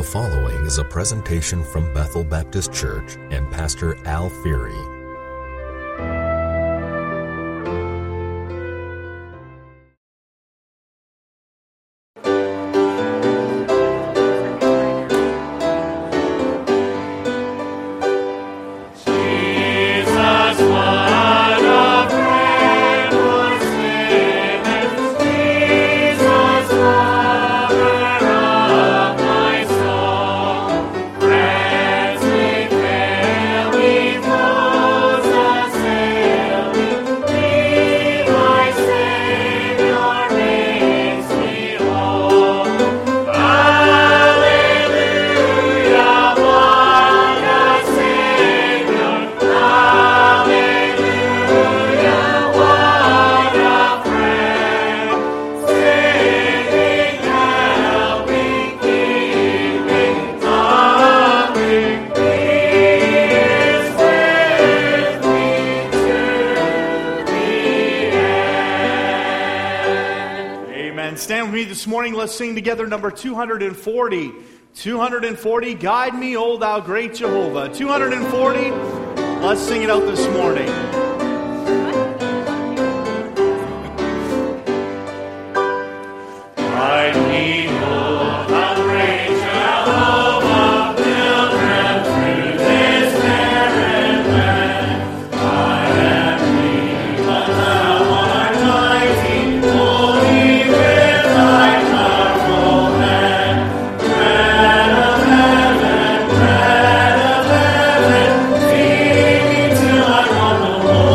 The following is a presentation from Bethel Baptist Church and Pastor Al Feary. Let's sing together number 240. 240, Guide Me, O Thou Great Jehovah. 240, let's sing it out this morning. Guide me, O Thou Great Jehovah, pilgrim through this barren land. I am weak, but Thou art mighty, holy with Thy powerful hand. Bread of heaven, feed me till I want no more.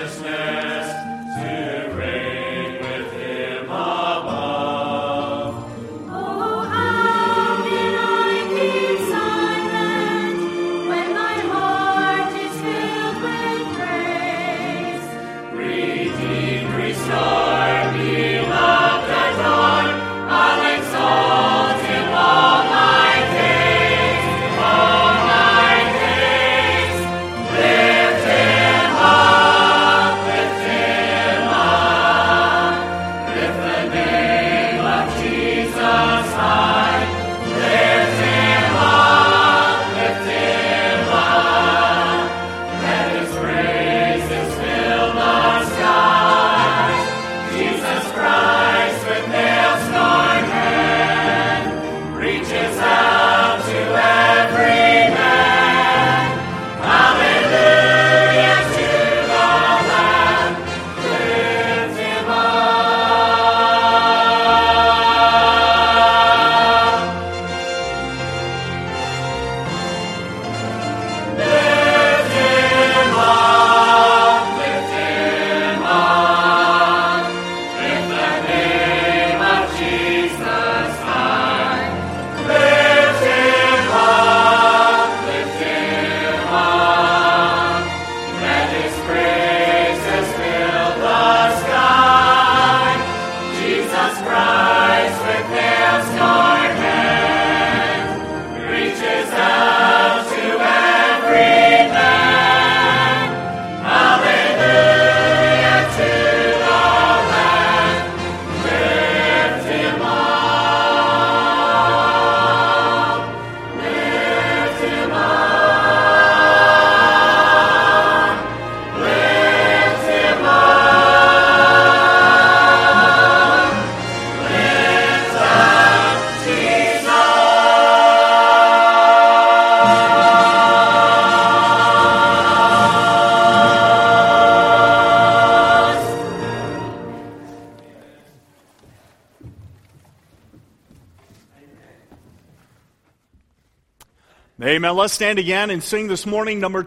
Amen. Let's stand again and sing this morning number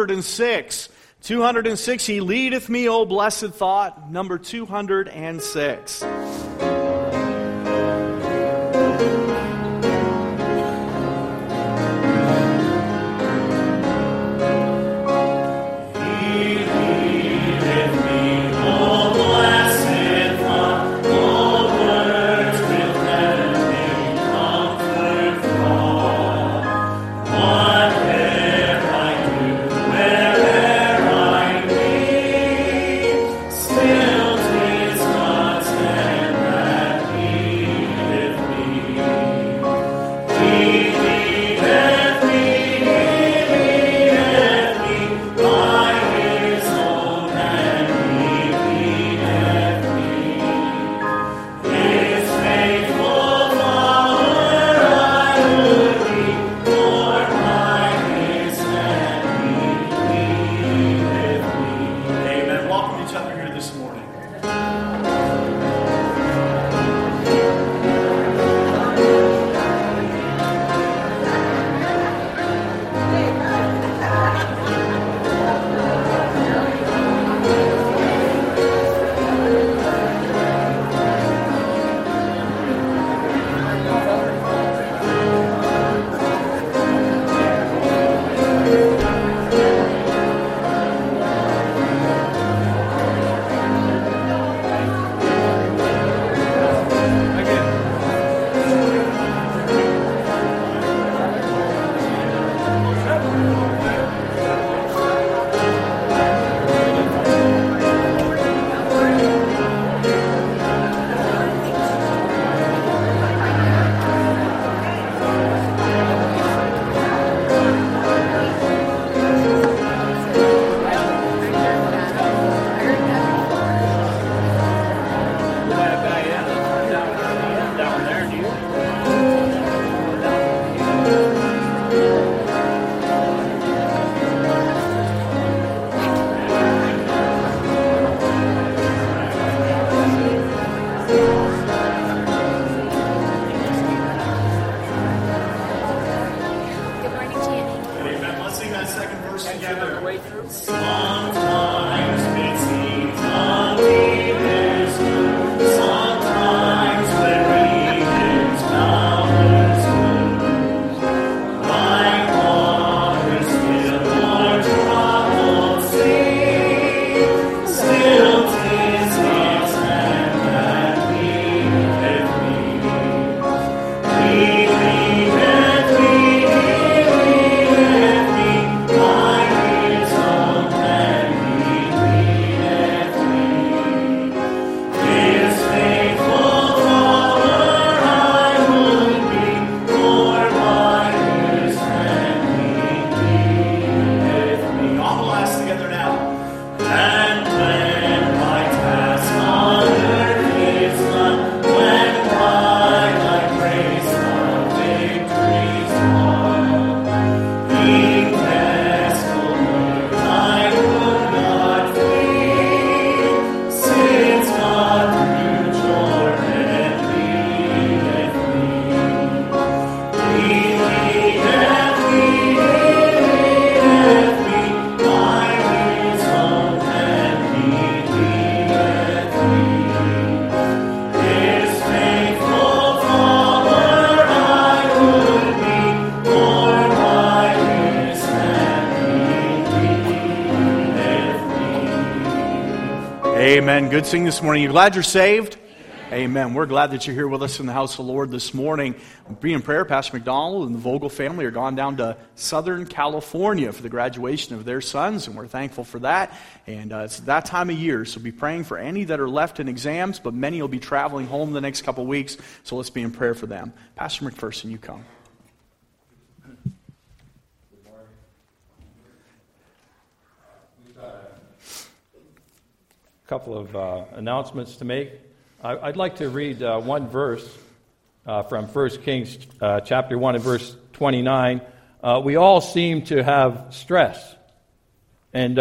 206. 206, He leadeth me, O blessed thought. Number 206. Still 'tis God's hand. Amen. Good singing this morning. You glad you're saved? Amen. We're glad that you're here with us in the house of the Lord this morning. Be in prayer. Pastor McDonald and the Vogel family are gone down to Southern California for the graduation of their sons, and we're thankful for that. And it's that time of year, so be praying for any that are left in exams, but many will be traveling home the next couple of weeks, so let's be in prayer for them. Pastor McPherson, you come. Couple of announcements to make. I'd like to read one verse from 1 Kings chapter 1 and verse 29. We all seem to have stress, and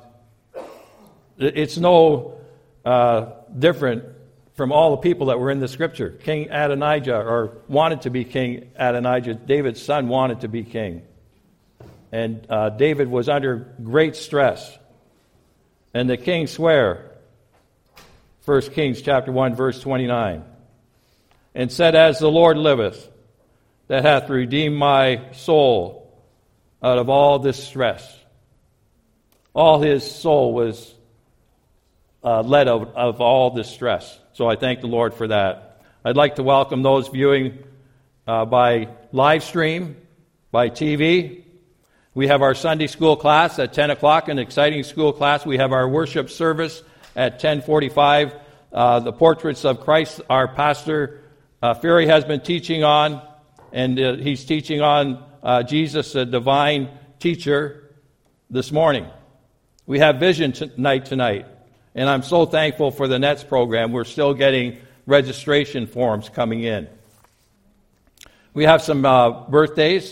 it's no different from all the people that were in the scripture. King Adonijah, or wanted to be King Adonijah, David's son wanted to be king. And David was under great stress. And the king sware, 1 Kings chapter 1, verse 29, and said, "As the Lord liveth, that hath redeemed my soul out of all this stress." All his soul was led out of all this stress. So I thank the Lord for that. I'd like to welcome those viewing by live stream, by TV. We have our Sunday school class at 10 o'clock, an exciting school class. We have our worship service at 10:45. The Portraits of Christ, our pastor, Fury, has been teaching on, and he's teaching on Jesus, a divine teacher, this morning. We have Vision tonight, and I'm so thankful for the NETS program. We're still getting registration forms coming in. We have some birthdays.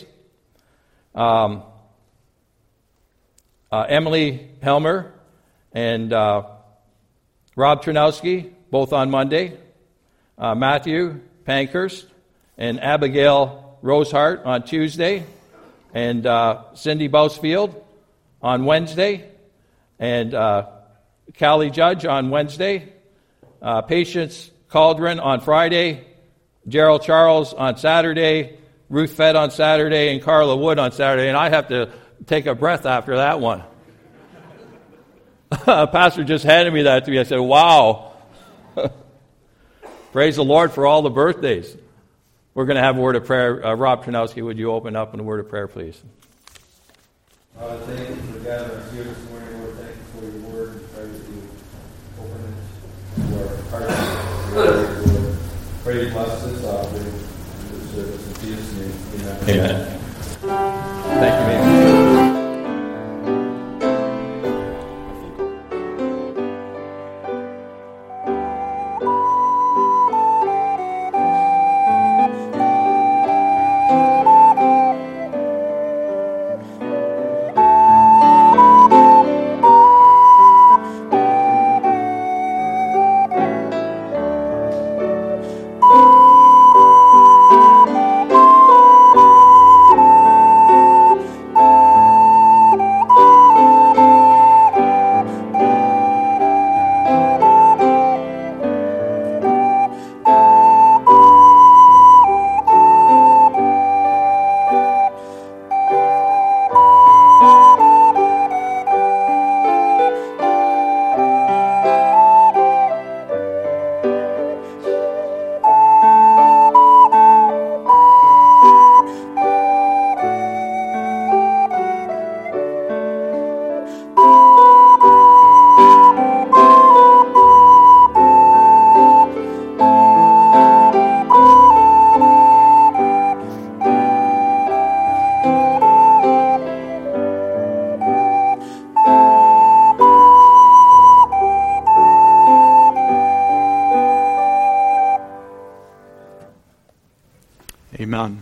Emily Helmer and Rob Ternowski, both on Monday. Matthew Pankhurst and Abigail Rosehart on Tuesday. And Cindy Bousfield on Wednesday. And Callie Judge on Wednesday. Patience Cauldron on Friday. Gerald Charles on Saturday. Ruth Fett on Saturday. And Carla Wood on Saturday. And I have to take a breath after that one. Pastor just handed me that to me. I said, wow. Praise the Lord for all the birthdays. We're going to have a word of prayer. Rob Ternowski, would you open up in a word of prayer, please? Father, thank you for gathering us here this morning. Lord, thank you for your word. And pray that you open it to our hearts. Pray you bless this offering and this service. In Jesus' name, amen. Amen. Thank you, man. Amen.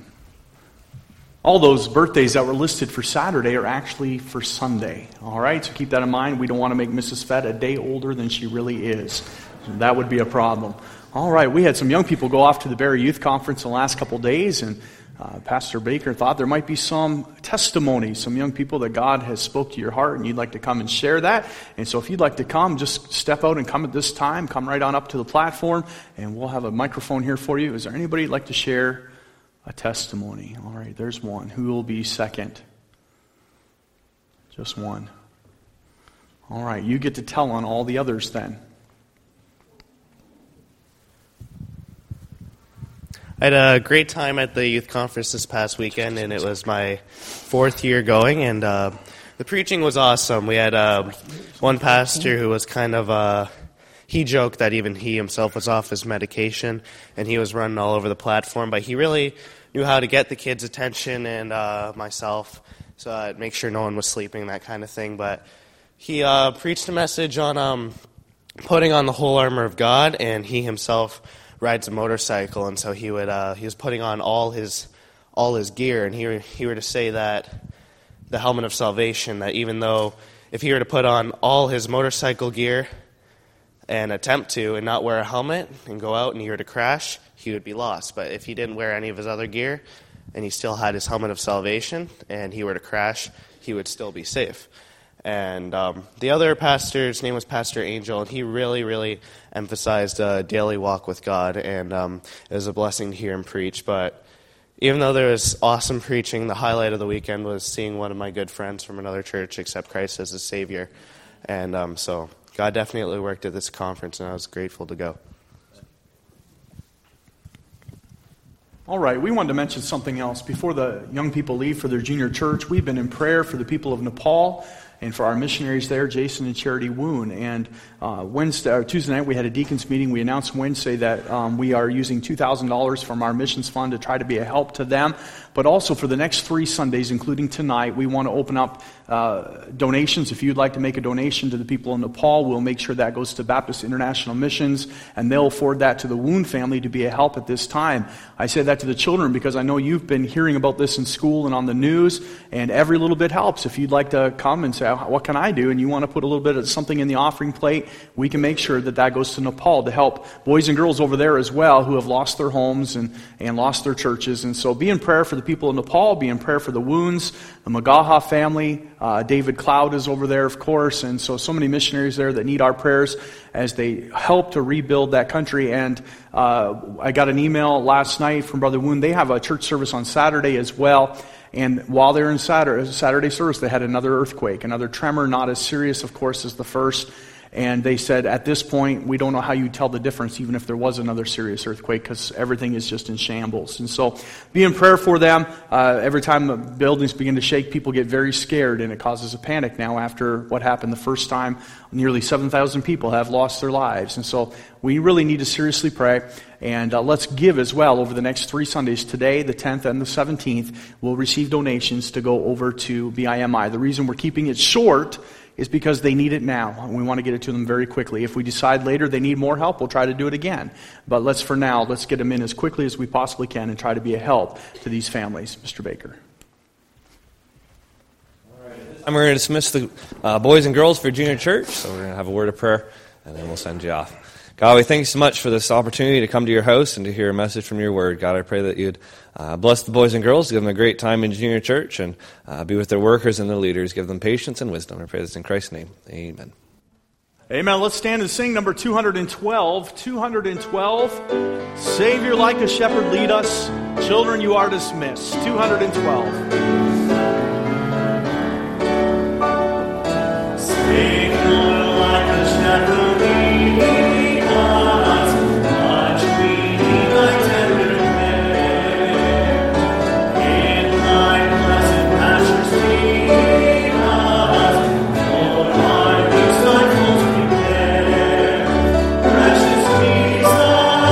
All those birthdays that were listed for Saturday are actually for Sunday. All right, so keep that in mind. We don't want to make Mrs. Fett a day older than she really is. That would be a problem. All right, we had some young people go off to the Barrie Youth Conference in the last couple days, and Pastor Baker thought there might be some testimonies, some young people that God has spoke to your heart, and you'd like to come and share that. And so if you'd like to come, just step out and come at this time. Come right on up to the platform, and we'll have a microphone here for you. Is there anybody who'd like to share a testimony? All right, there's one. Who will be second? Just one. All right, you get to tell on all the others then. I had a great time at the youth conference this past weekend, and it was my 4th year going, and the preaching was awesome. We had one pastor who was kind of, he joked that even he himself was off his medication, and he was running all over the platform, but he really knew how to get the kids' attention and myself, so I'd make sure no one was sleeping, that kind of thing. But he preached a message on putting on the whole armor of God, and he himself rides a motorcycle, and so he was putting on all his gear, and he were to say that the helmet of salvation, that even though if he were to put on all his motorcycle gear and attempt to and not wear a helmet and go out and he were to crash, he would be lost. But if he didn't wear any of his other gear and he still had his helmet of salvation and he were to crash, he would still be safe. And the other pastor's name was Pastor Angel, and he really, really emphasized a daily walk with God, and it was a blessing to hear him preach. But even though there was awesome preaching, the highlight of the weekend was seeing one of my good friends from another church accept Christ as his Savior. And so God definitely worked at this conference, and I was grateful to go. All right, we wanted to mention something else. Before the young people leave for their junior church, we've been in prayer for the people of Nepal and for our missionaries there, Jason and Charity Woon. And Tuesday night, we had a deacons meeting. We announced Wednesday that we are using $2,000 from our missions fund to try to be a help to them. But also for the next 3 Sundays, including tonight, we want to open up donations. If you'd like to make a donation to the people in Nepal, we'll make sure that goes to Baptist International Missions, and they'll forward that to the Woon family to be a help at this time. I say that to the children because I know you've been hearing about this in school and on the news, and every little bit helps. If you'd like to come and say, what can I do? And you want to put a little bit of something in the offering plate, we can make sure that that goes to Nepal to help boys and girls over there as well who have lost their homes and lost their churches. And so be in prayer for the people in Nepal, be in prayer for the Woons, the Magaha family. David Cloud is over there, of course, and so many missionaries there that need our prayers as they help to rebuild that country. And I got an email last night from Brother Woon. They have a church service on Saturday as well. And while they're in Saturday service, they had another earthquake, another tremor, not as serious, of course, as the first. And they said, at this point, we don't know how you tell the difference, even if there was another serious earthquake, because everything is just in shambles. And so be in prayer for them. Every time the buildings begin to shake, people get very scared, and it causes a panic now after what happened the first time. Nearly 7,000 people have lost their lives. And so we really need to seriously pray. And let's give as well over the next 3 Sundays. Today, the 10th and the 17th, we'll receive donations to go over to BIMI. The reason we're keeping it short is because they need it now, and we want to get it to them very quickly. If we decide later they need more help, we'll try to do it again. But let's get them in as quickly as we possibly can and try to be a help to these families. Mr. Baker. All right, I'm going to dismiss the boys and girls for junior church, so we're going to have a word of prayer, and then we'll send you off. God, we thank you so much for this opportunity to come to your house and to hear a message from your word. God, I pray that you'd bless the boys and girls, give them a great time in junior church, and be with their workers and their leaders. Give them patience and wisdom. I pray this in Christ's name. Amen. Amen. Let's stand and sing number 212. 212. Savior like a shepherd lead us. Children, you are dismissed. 212. Savior like a shepherd lead us.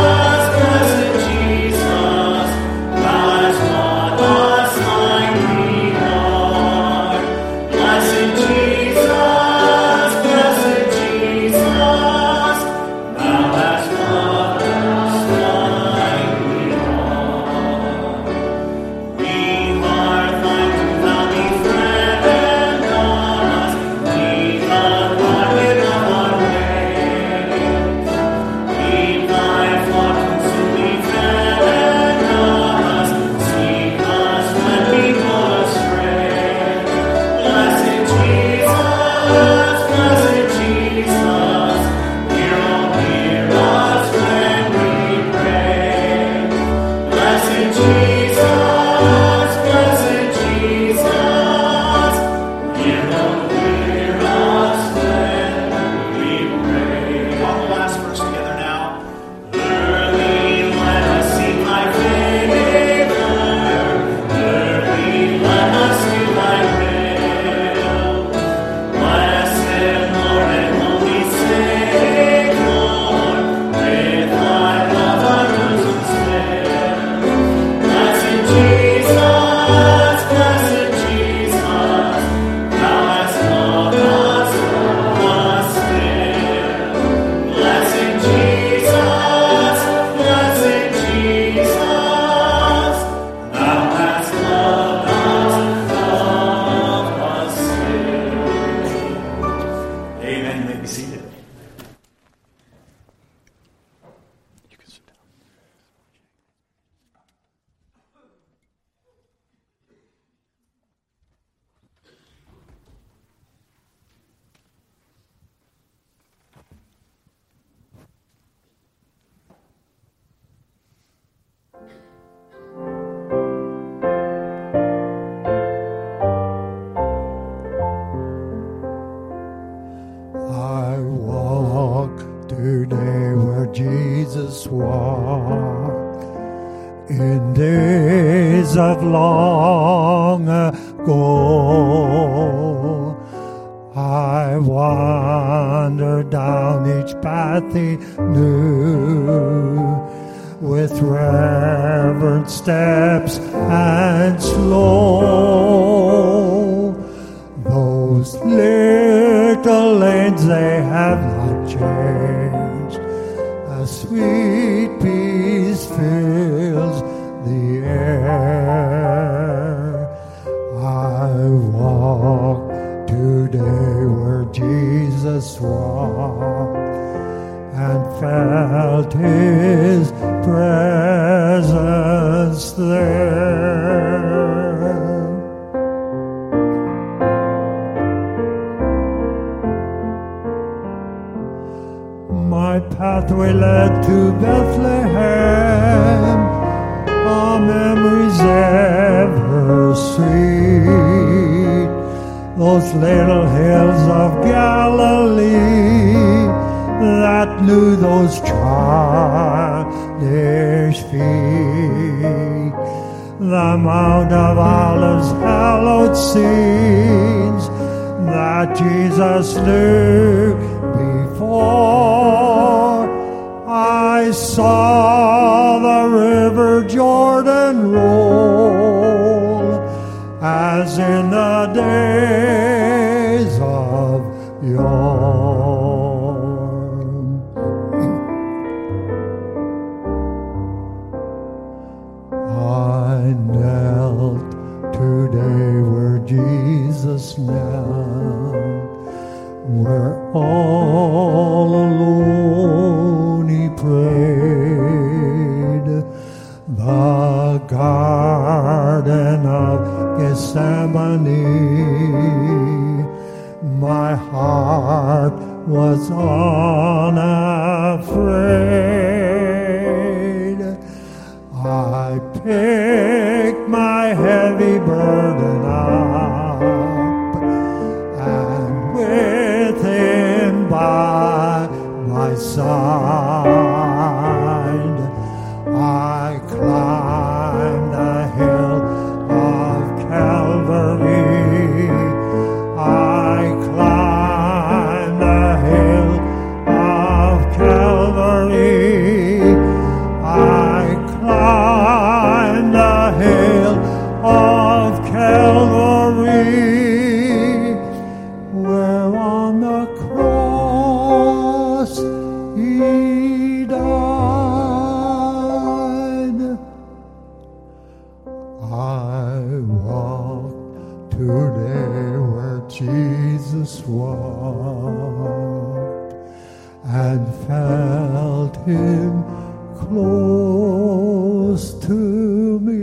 Jesus, that's what us find. today where Jesus walked in days of long ago. I wandered down each path he knew with reverent steps and slow. Those little lanes, they have not changed. A sweet peace fills the air. I walk today where Jesus walked and felt his presence there. My pathway led to Bethlehem, a memory's ever sweet. Those little hills of Galilee that knew those childish feet. The Mount of Olives, hallowed scenes that Jesus knew before. I saw the river Jordan roll as in the days of yore. I knelt today where Jesus knelt, where all alone he prayed. The Garden of Gethsemane, my heart was unafraid. I picked my heavy burden up, and with him by my side, I climbed the hill of Calvary. I climbed the hill of Calvary. I climbed the hill of Calvary, where on the cross he died. I walk today where Jesus walked and felt him close to me.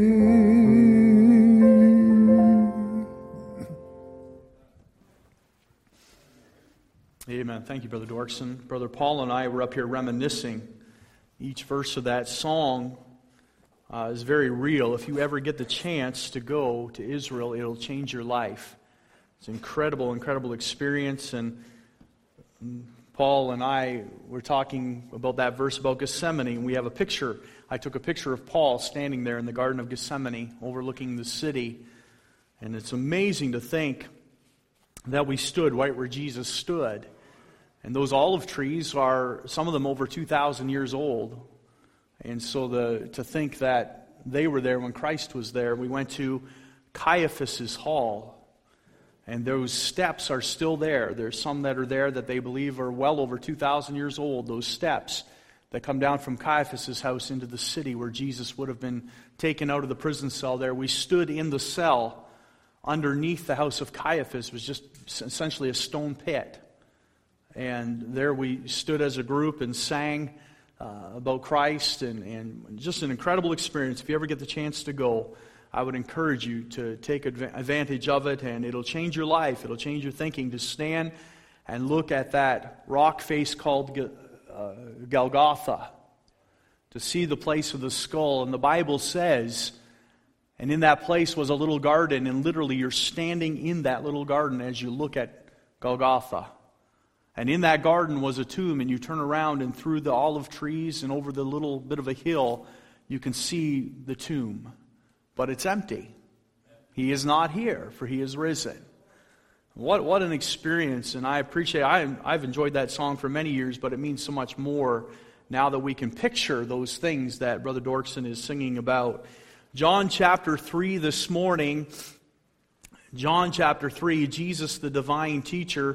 Amen. Thank you, Brother Dorkson. Brother Paul and I were up here reminiscing. Each verse of that song is very real. If you ever get the chance to go to Israel, it'll change your life. It's an incredible, incredible experience. And Paul and I were talking about that verse about Gethsemane, and we have a picture. I took a picture of Paul standing there in the Garden of Gethsemane, overlooking the city. And it's amazing to think that we stood right where Jesus stood. And those olive trees are, some of them over 2,000 years old. And so to think that they were there when Christ was there. We went to Caiaphas' hall, and those steps are still there. There's some that are there that they believe are well over 2,000 years old. Those steps that come down from Caiaphas' house into the city where Jesus would have been taken out of the prison cell there. We stood in the cell underneath the house of Caiaphas. It was just essentially a stone pit. And there we stood as a group and sang about Christ, and just an incredible experience. If you ever get the chance to go, I would encourage you to take advantage of it, and it'll change your life. It'll change your thinking to stand and look at that rock face called Golgotha, to see the place of the skull. And the Bible says, and in that place was a little garden, and literally you're standing in that little garden as you look at Golgotha. And in that garden was a tomb, and you turn around and through the olive trees and over the little bit of a hill, you can see the tomb. But it's empty. He is not here, for He is risen. What an experience, and I appreciate I've enjoyed that song for many years, but it means so much more now that we can picture those things that Brother Dorkson is singing about. John chapter 3 this morning, John chapter 3, Jesus the divine teacher.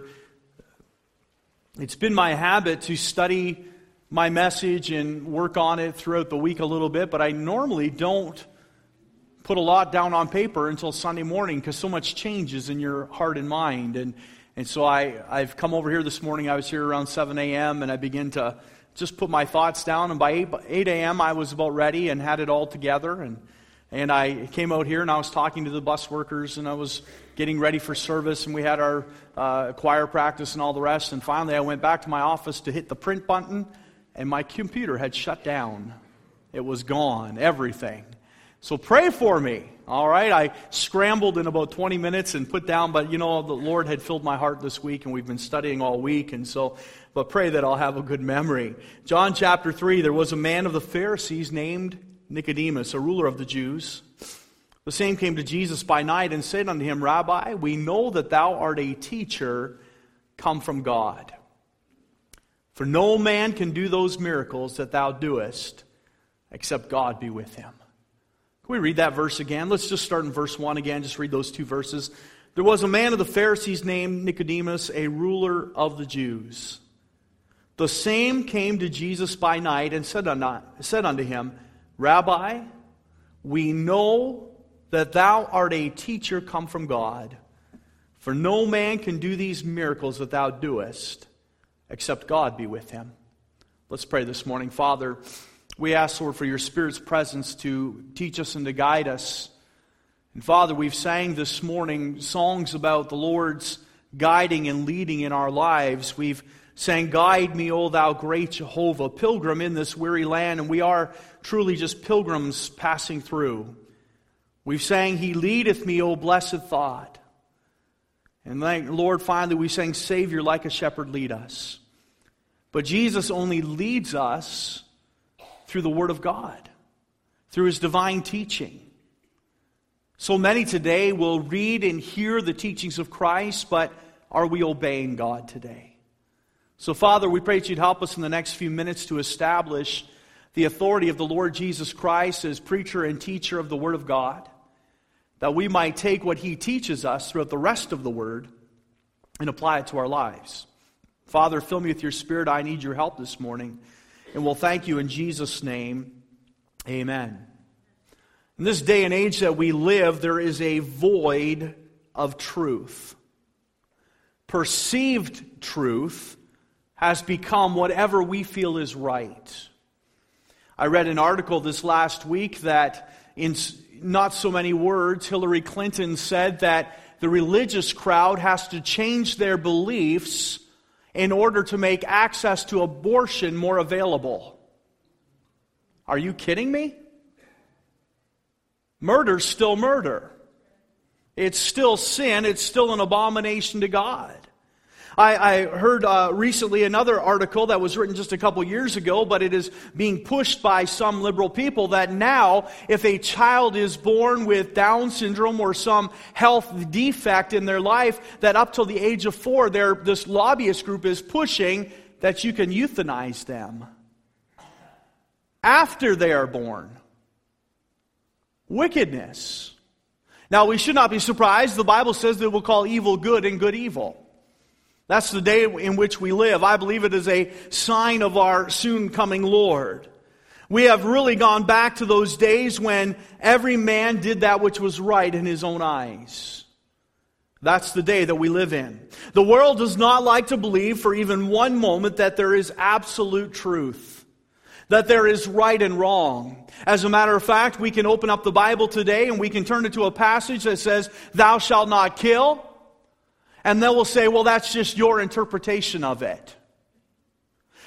It's been my habit to study my message and work on it throughout the week a little bit, but I normally don't put a lot down on paper until Sunday morning because so much changes in your heart and mind. And so I've come over here this morning. I was here around 7 a.m. and I began to just put my thoughts down. And by 8 a.m. I was about ready and had it all together. And I came out here and I was talking to the bus workers and I was getting ready for service. And we had our choir practice and all the rest. And finally I went back to my office to hit the print button and my computer had shut down. It was gone, everything. So pray for me, all right? I scrambled in about 20 minutes and put down, but the Lord had filled my heart this week, and we've been studying all week, but pray that I'll have a good memory. John chapter 3, there was a man of the Pharisees named Nicodemus, a ruler of the Jews. The same came to Jesus by night and said unto him, Rabbi, we know that thou art a teacher come from God. For no man can do those miracles that thou doest, except God be with him. Can we read that verse again? Let's just start in verse 1 again. Just read those two verses. There was a man of the Pharisees named Nicodemus, a ruler of the Jews. The same came to Jesus by night and said unto him, Rabbi, we know that thou art a teacher come from God. For no man can do these miracles that thou doest, except God be with him. Let's pray this morning. Father, we ask, Lord, for your Spirit's presence to teach us and to guide us. And Father, we've sang this morning songs about the Lord's guiding and leading in our lives. We've sang, Guide me, O thou great Jehovah, pilgrim in this weary land. And we are truly just pilgrims passing through. We've sang, He leadeth me, O blessed thought. And Lord, finally we sang, Savior, like a shepherd lead us. But Jesus only leads us through the Word of God, through His divine teaching. So many today will read and hear the teachings of Christ, but are we obeying God today? So Father, we pray that You'd help us in the next few minutes to establish the authority of the Lord Jesus Christ as preacher and teacher of the Word of God, that we might take what He teaches us throughout the rest of the Word and apply it to our lives. Father, fill me with Your Spirit. I need Your help this morning. And we'll thank You in Jesus' name. Amen. In this day and age that we live, there is a void of truth. Perceived truth has become whatever we feel is right. I read an article this last week that in not so many words, Hillary Clinton said that the religious crowd has to change their beliefs in order to make access to abortion more available. Are you kidding me? Murder's still murder. It's still sin. It's still an abomination to God. I heard recently another article that was written just a couple years ago, but it is being pushed by some liberal people that now, if a child is born with Down syndrome or some health defect in their life, that up till the age of 4, this lobbyist group is pushing that you can euthanize them after they are born. Wickedness. Now, we should not be surprised. The Bible says that we'll call evil good and good evil. That's the day in which we live. I believe it is a sign of our soon coming Lord. We have really gone back to those days when every man did that which was right in his own eyes. That's the day that we live in. The world does not like to believe for even one moment that there is absolute truth, that there is right and wrong. As a matter of fact, we can open up the Bible today and we can turn it to a passage that says, Thou shalt not kill. And they will say, well, that's just your interpretation of it.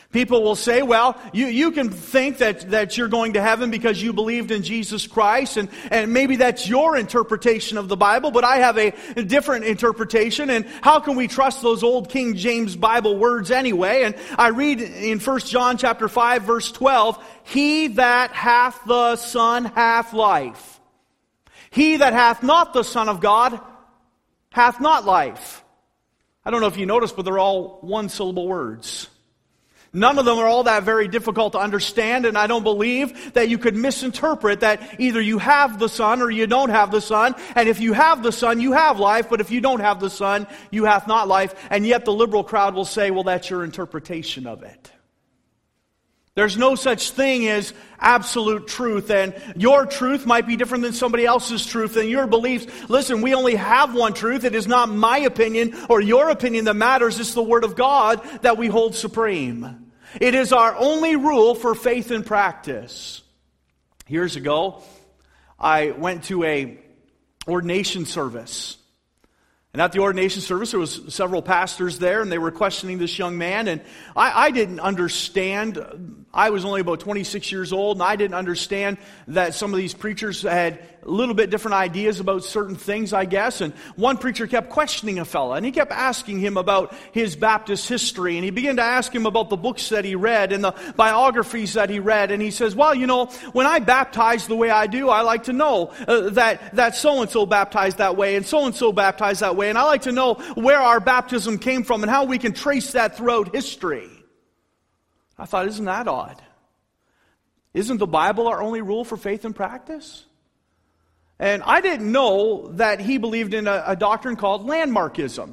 People will say, well, you can think that you're going to heaven because you believed in Jesus Christ, and maybe that's your interpretation of the Bible, but I have a different interpretation, and how can we trust those old King James Bible words anyway? And I read in 1 John chapter 5, verse 12, he that hath the Son hath life. He that hath not the Son of God hath not life. I don't know if you noticed, but they're all one-syllable words. None of them are all that very difficult to understand, and I don't believe that you could misinterpret that either you have the Son or you don't have the Son, and if you have the Son, you have life, but if you don't have the Son, you have not life, and yet the liberal crowd will say, well, that's your interpretation of it. There's no such thing as absolute truth, and your truth might be different than somebody else's truth, and your beliefs. Listen, we only have one truth. It is not my opinion or your opinion that matters. It's the Word of God that we hold supreme. It is our only rule for faith and practice. Years ago, I went to a ordination service. And at the ordination service, there was several pastors there, and they were questioning this young man. And I didn't understand. I was only about 26 years old, and I didn't understand that some of these preachers had a little bit different ideas about certain things, I guess. And one preacher kept questioning a fella, and he kept asking him about his Baptist history. And he began to ask him about the books that he read and the biographies that he read. And he says, well, you know, when I baptize the way I do, I like to know that so-and-so baptized that way and so-and-so baptized that way. And I like to know where our baptism came from and how we can trace that throughout history. I thought, isn't that odd? Isn't the Bible our only rule for faith and practice? And I didn't know that he believed in a doctrine called landmarkism,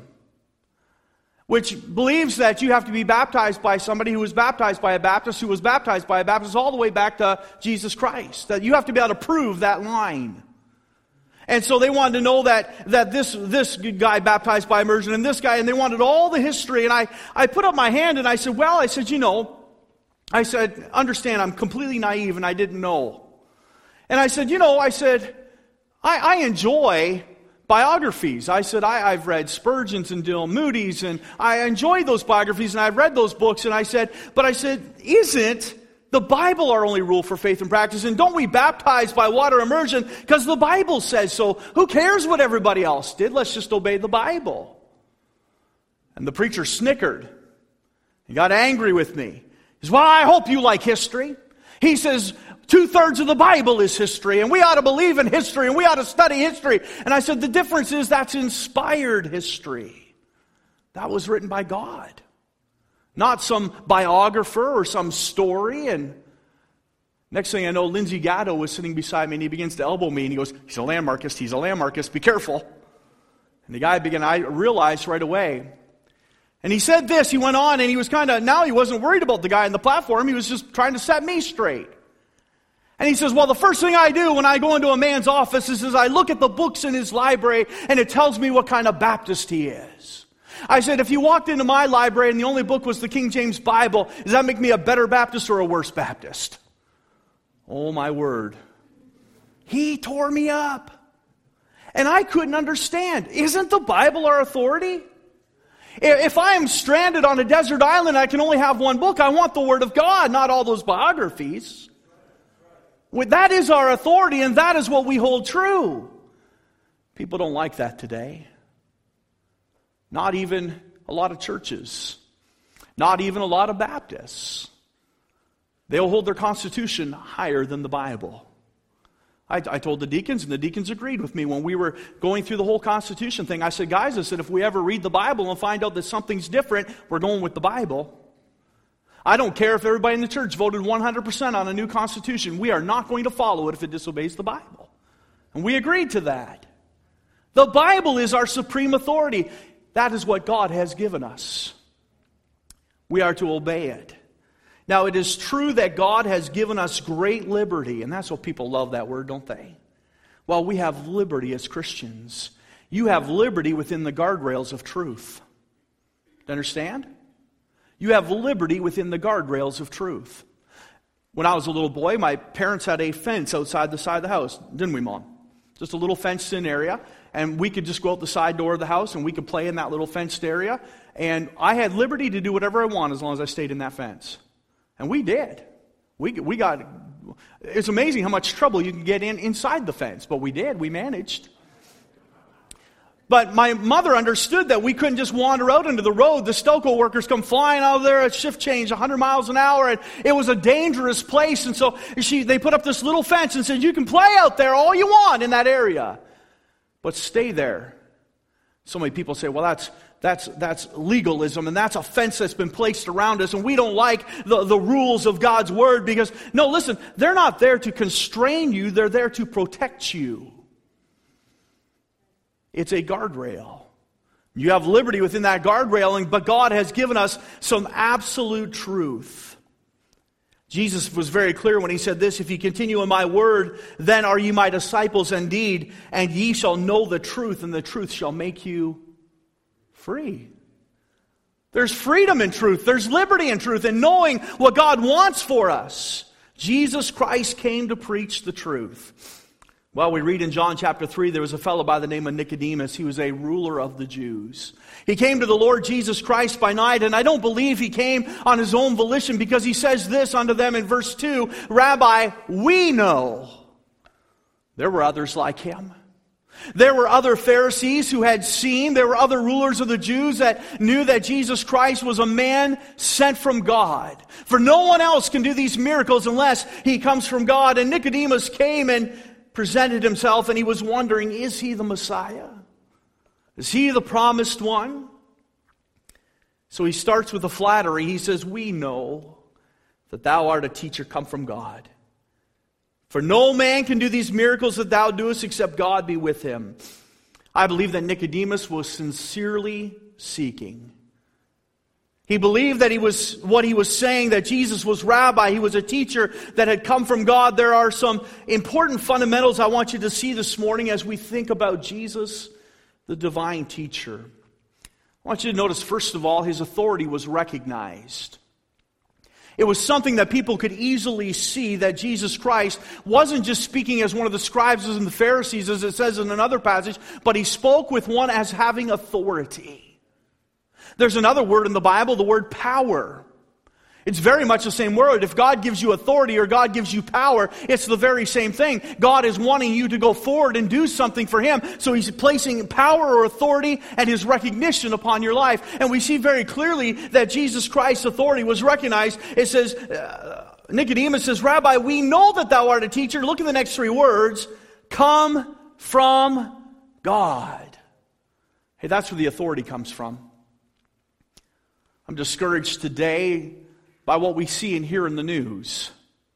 which believes that you have to be baptized by somebody who was baptized by a Baptist who was baptized by a Baptist all the way back to Jesus Christ. That you have to be able to prove that line. And so they wanted to know that this guy baptized by immersion and this guy, and they wanted all the history. And I put up my hand and I said, understand, I'm completely naive and I didn't know. And I said, I enjoy biographies. I said, I've read Spurgeon's and Dylan Moody's, and I enjoy those biographies, and I've read those books. And I said, isn't the Bible our only rule for faith and practice? And don't we baptize by water immersion because the Bible says so? Who cares what everybody else did? Let's just obey the Bible. And the preacher snickered. He got angry with me. He says, well, I hope you like history. He says, 2/3 of the Bible is history, and we ought to believe in history, and we ought to study history. And I said, the difference is that's inspired history. That was written by God. Not some biographer or some story. And next thing I know, Lindsay Gatto was sitting beside me, and he begins to elbow me, and he goes, he's a landmarkist, be careful. And the guy I realized right away. And he said this, he went on, and he was now he wasn't worried about the guy on the platform, he was just trying to set me straight. And he says, well, the first thing I do when I go into a man's office is I look at the books in his library, and it tells me what kind of Baptist he is. I said, if you walked into my library and the only book was the King James Bible, does that make me a better Baptist or a worse Baptist? Oh, my word. He tore me up. And I couldn't understand. Isn't the Bible our authority? If I am stranded on a desert island, I can only have one book. I want the Word of God, not all those biographies. That is our authority, and that is what we hold true. People don't like that today. Not even a lot of churches. Not even a lot of Baptists. They'll hold their Constitution higher than the Bible. I told the deacons, and the deacons agreed with me when we were going through the whole Constitution thing. I said, guys, if we ever read the Bible and find out that something's different, we're going with the Bible. I don't care if everybody in the church voted 100% on a new Constitution. We are not going to follow it if it disobeys the Bible. And we agreed to that. The Bible is our supreme authority. That is what God has given us. We are to obey it. Now, it is true that God has given us great liberty, and that's what people love that word, don't they? Well, we have liberty as Christians. You have liberty within the guardrails of truth. Do you understand? You have liberty within the guardrails of truth. When I was a little boy, my parents had a fence outside the side of the house, didn't we, Mom? Just a little fenced-in area, and we could just go out the side door of the house, and we could play in that little fenced area. And I had liberty to do whatever I want as long as I stayed in that fence. And we did. We got, it's amazing how much trouble you can get inside the fence, but we did. We managed. But my mother understood that we couldn't just wander out into the road. The Stelco workers come flying out of there at shift change 100 miles an hour, and it was a dangerous place. And so they put up this little fence and said, you can play out there all you want in that area, but stay there. So many people say, well, that's legalism, and that's a fence that's been placed around us, and we don't like the rules of God's Word because, no, listen, they're not there to constrain you, they're there to protect you. It's a guardrail. You have liberty within that guardrail, but God has given us some absolute truth. Jesus was very clear when he said this, if you continue in my word, then are ye my disciples indeed, and ye shall know the truth, and the truth shall make you free. There's freedom in truth. There's liberty in truth, and knowing what God wants for us. Jesus Christ came to preach the truth. Well, we read in John chapter 3, there was a fellow by the name of Nicodemus. He was a ruler of the Jews. He came to the Lord Jesus Christ by night, and I don't believe he came on his own volition, because he says this unto them in verse 2, Rabbi, we know. There were others like him. There were other Pharisees who had seen. There were other rulers of the Jews that knew that Jesus Christ was a man sent from God. For no one else can do these miracles unless he comes from God. And Nicodemus came and presented himself, and he was wondering, is he the Messiah? Is he the promised one? So he starts with a flattery. He says, we know that thou art a teacher come from God. For no man can do these miracles that thou doest except God be with him. I believe that Nicodemus was sincerely seeking. He believed that what he was saying, that Jesus was rabbi, he was a teacher that had come from God. There are some important fundamentals I want you to see this morning as we think about Jesus, the divine teacher. I want you to notice, first of all, his authority was recognized. It was something that people could easily see, that Jesus Christ wasn't just speaking as one of the scribes and the Pharisees, as it says in another passage, but he spoke with one as having authority. There's another word in the Bible, the word power. It's very much the same word. If God gives you authority or God gives you power, it's the very same thing. God is wanting you to go forward and do something for him. So he's placing power or authority and his recognition upon your life. And we see very clearly that Jesus Christ's authority was recognized. It says, Nicodemus says, Rabbi, we know that thou art a teacher. Look at the next three words. Come from God. Hey, that's where the authority comes from. I'm discouraged today by what we see and hear in the news.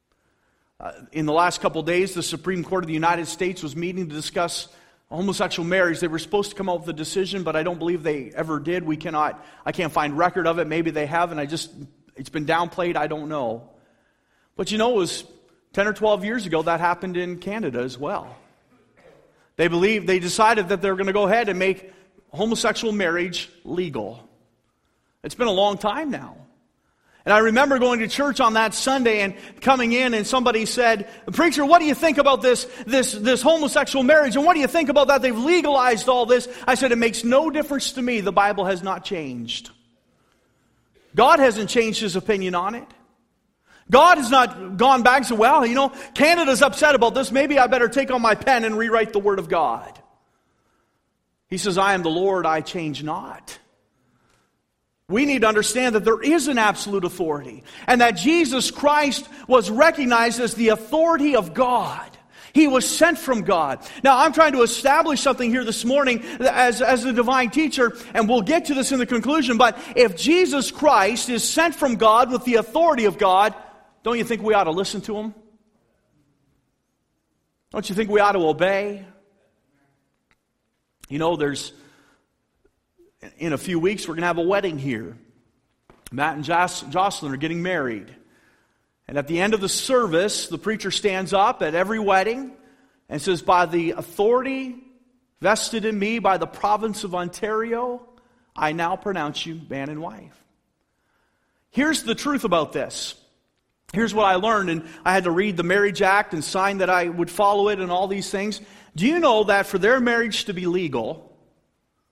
In the last couple of days, the Supreme Court of the United States was meeting to discuss homosexual marriage. They were supposed to come out with a decision, but I don't believe they ever did. I can't find record of it. Maybe they have, and it's been downplayed. I don't know. But it was 10 or 12 years ago that happened in Canada as well. They decided that they were going to go ahead and make homosexual marriage legal. It's been a long time now. And I remember going to church on that Sunday and coming in, and somebody said, preacher, what do you think about this homosexual marriage? And what do you think about that? They've legalized all this. I said, it makes no difference to me. The Bible has not changed. God hasn't changed his opinion on it. God has not gone back and said, well, Canada's upset about this. Maybe I better take on my pen and rewrite the Word of God. He says, I am the Lord, I change not. We need to understand that there is an absolute authority, and that Jesus Christ was recognized as the authority of God. He was sent from God. Now, I'm trying to establish something here this morning as a divine teacher, and we'll get to this in the conclusion, but if Jesus Christ is sent from God with the authority of God, don't you think we ought to listen to him? Don't you think we ought to obey? In a few weeks, we're going to have a wedding here. Matt and Jocelyn are getting married. And at the end of the service, the preacher stands up at every wedding and says, by the authority vested in me by the province of Ontario, I now pronounce you man and wife. Here's the truth about this. Here's what I learned, and I had to read the Marriage Act and sign that I would follow it and all these things. Do you know that for their marriage to be legal,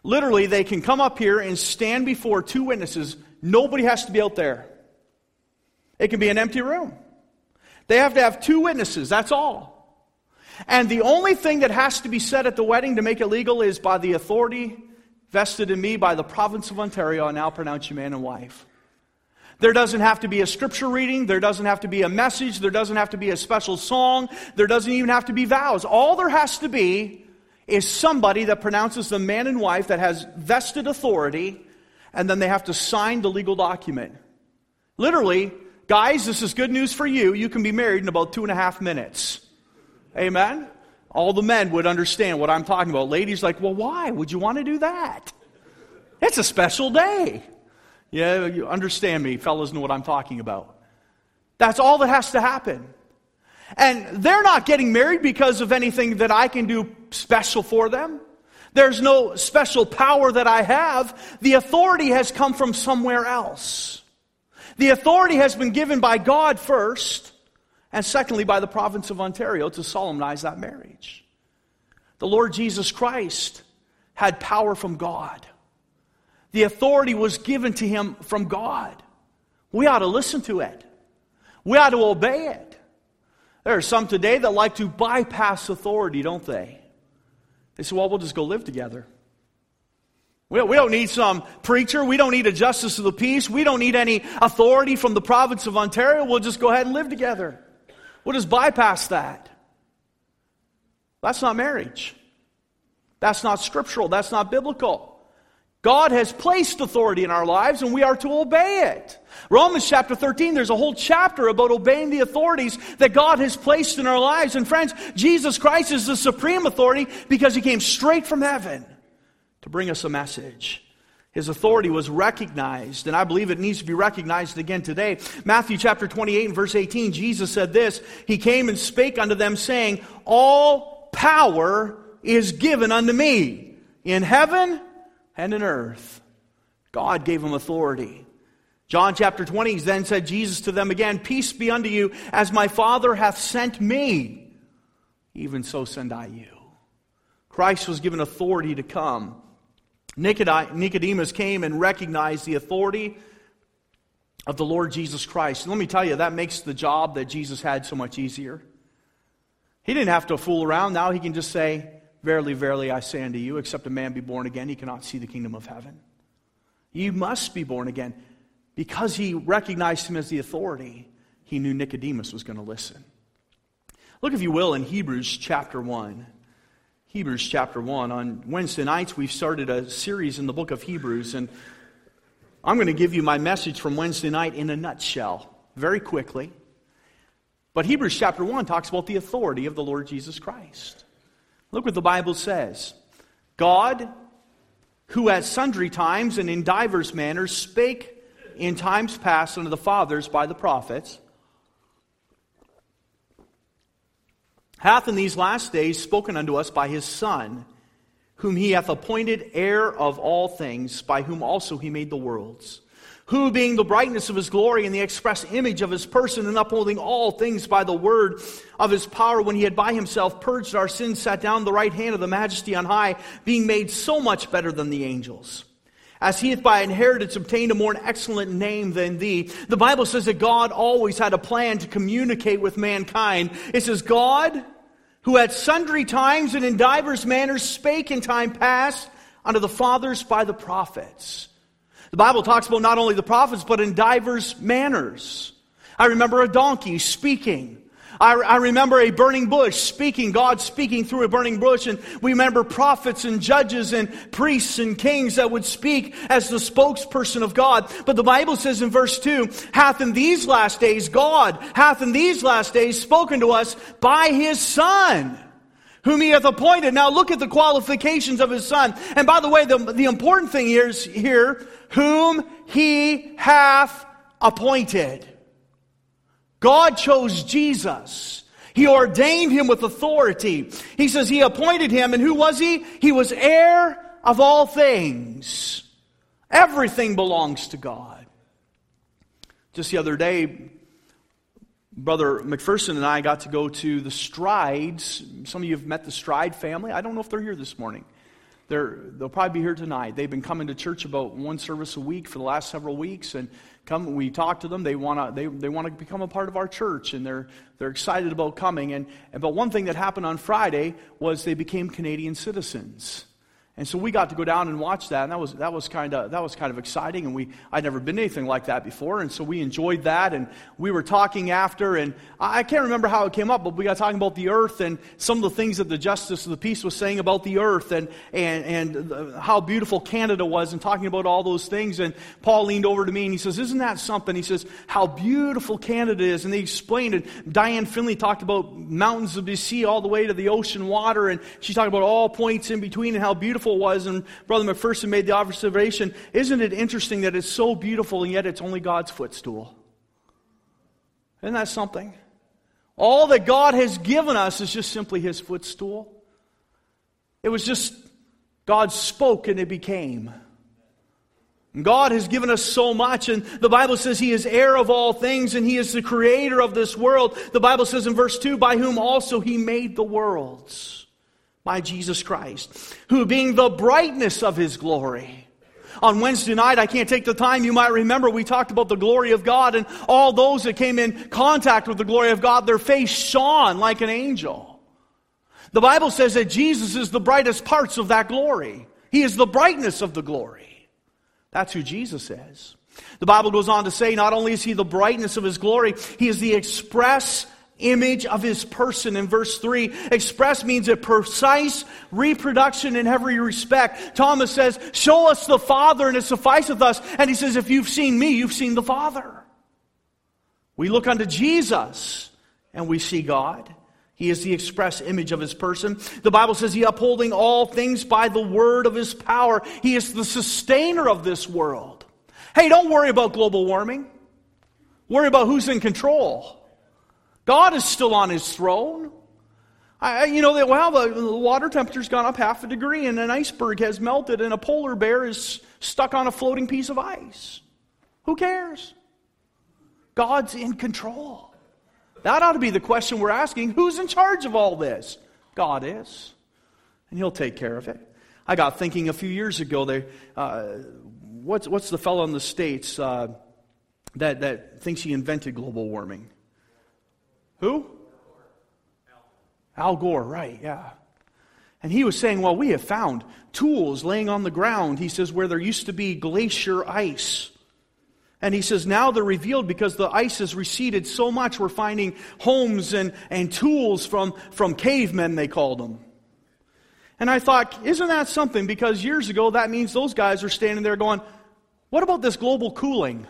Literally, they can come up here and stand before two witnesses. Nobody has to be out there. It can be an empty room. They have to have two witnesses, that's all. And the only thing that has to be said at the wedding to make it legal is, by the authority vested in me by the province of Ontario, I now pronounce you man and wife. There doesn't have to be a scripture reading. There doesn't have to be a message. There doesn't have to be a special song. There doesn't even have to be vows. All there has to be is somebody that pronounces them man and wife, that has vested authority, and then they have to sign the legal document. Literally, guys, this is good news for you. You can be married in about 2.5 minutes. Amen? All the men would understand what I'm talking about. Ladies like, well, why would you want to do that? It's a special day. Yeah, you understand me. Fellas know what I'm talking about. That's all that has to happen. And they're not getting married because of anything that I can do special for them. There's no special power that I have. The authority has come from somewhere else. The authority has been given by God first, and secondly by the province of Ontario to solemnize that marriage. The Lord Jesus Christ had power from God. The authority was given to him from God. We ought to listen to it. We ought to obey it. There are some today that like to bypass authority, don't they? They say, well, we'll just go live together. We don't need some preacher. We don't need a justice of the peace. We don't need any authority from the province of Ontario. We'll just go ahead and live together. We'll just bypass that. That's not marriage. That's not scriptural. That's not biblical. God has placed authority in our lives, and we are to obey it. Romans chapter 13, there's a whole chapter about obeying the authorities that God has placed in our lives. And friends, Jesus Christ is the supreme authority because he came straight from heaven to bring us a message. His authority was recognized, and I believe it needs to be recognized again today. Matthew chapter 28 and verse 18, Jesus said this, he came and spake unto them, saying, all power is given unto me in heaven and in earth. God gave him authority. John chapter 20, then said Jesus to them again, peace be unto you, as my Father hath sent me, even so send I you. Christ was given authority to come. Nicodemus came and recognized the authority of the Lord Jesus Christ. And let me tell you, that makes the job that Jesus had so much easier. He didn't have to fool around. Now he can just say, verily, verily, I say unto you, except a man be born again, he cannot see the kingdom of heaven. You must be born again. Because he recognized him as the authority, he knew Nicodemus was going to listen. Look, if you will, in Hebrews chapter 1. Hebrews chapter 1. On Wednesday nights, we've started a series in the book of Hebrews, and I'm going to give you my message from Wednesday night in a nutshell, very quickly. But Hebrews chapter 1 talks about the authority of the Lord Jesus Christ. Look what the Bible says. God, who at sundry times and in divers manners spake in times past unto the fathers by the prophets, hath in these last days spoken unto us by his Son, whom he hath appointed heir of all things, by whom also he made the worlds. Who, being the brightness of his glory and the express image of his person, and upholding all things by the word of his power, when he had by himself purged our sins, sat down at the right hand of the Majesty on high, being made so much better than the angels. As he hath by inheritance obtained a more excellent name than thee. The Bible says that God always had a plan to communicate with mankind. It says, God, who at sundry times and in divers manners spake in time past unto the fathers by the prophets. The Bible talks about not only the prophets, but in divers manners. I remember a donkey speaking. I remember a burning bush speaking, God speaking through a burning bush. And we remember prophets and judges and priests and kings that would speak as the spokesperson of God. But the Bible says in verse 2, hath in these last days, God hath in these last days spoken to us by his Son, whom he hath appointed. Now look at the qualifications of his Son. And by the way, the important thing is here, whom he hath appointed. God chose Jesus. He ordained him with authority. He says he appointed him, and who was he? He was heir of all things. Everything belongs to God. Just the other day, Brother McPherson and I got to go to the Strides. Some of you have met the Stride family. I don't know if they're here this morning. They'll probably be here tonight. They've been coming to church about one service a week for the last several weeks, and we talk to them. They want to become a part of our church, and they're excited about coming. But one thing that happened on Friday was they became Canadian citizens. And so we got to go down and watch that, and that was kind of exciting. And I'd never been anything like that before, and so we enjoyed that. And we were talking after, and I can't remember how it came up, but we got talking about the earth and some of the things that the Justice of the Peace was saying about the earth, and how beautiful Canada was, and talking about all those things. And Paul leaned over to me and he says, "Isn't that something?" He says, "How beautiful Canada is." And they explained it. Diane Finley talked about mountains of the sea all the way to the ocean water, and she talked about all points in between and how beautiful it was. And Brother McPherson made the observation, isn't it interesting that it's so beautiful and yet it's only God's footstool? Isn't that something? All that God has given us is just simply His footstool. It was just God spoke and it became. God has given us so much, and the Bible says He is heir of all things, and He is the creator of this world. The Bible says in verse 2, by whom also He made the worlds. By Jesus Christ, who being the brightness of His glory. On Wednesday night, I can't take the time, you might remember, we talked about the glory of God, and all those that came in contact with the glory of God, their face shone like an angel. The Bible says that Jesus is the brightest parts of that glory. He is the brightness of the glory. That's who Jesus is. The Bible goes on to say, not only is He the brightness of His glory, He is the express image of His person. In verse 3, express means a precise reproduction in every respect. Thomas says, show us the Father and it sufficeth us. And he says, if you've seen me, you've seen the Father. We look unto Jesus and we see God. He is the express image of His person. The Bible says He upholding all things by the word of His power. He is the sustainer of this world. Hey, don't worry about global warming. Worry about who's in control. God is still on His throne. The water temperature's gone up 0.5 degree, and an iceberg has melted, and a polar bear is stuck on a floating piece of ice. Who cares? God's in control. That ought to be the question we're asking. Who's in charge of all this? God is. And He'll take care of it. I got thinking a few years ago, what's the fellow in the States that thinks he invented global warming? Who? Al Gore, right, yeah. And he was saying, well, we have found tools laying on the ground, he says, where there used to be glacier ice. And he says, now they're revealed because the ice has receded so much, we're finding homes and tools from cavemen, they called them. And I thought, isn't that something? Because years ago, that means those guys are standing there going, what about this global cooling?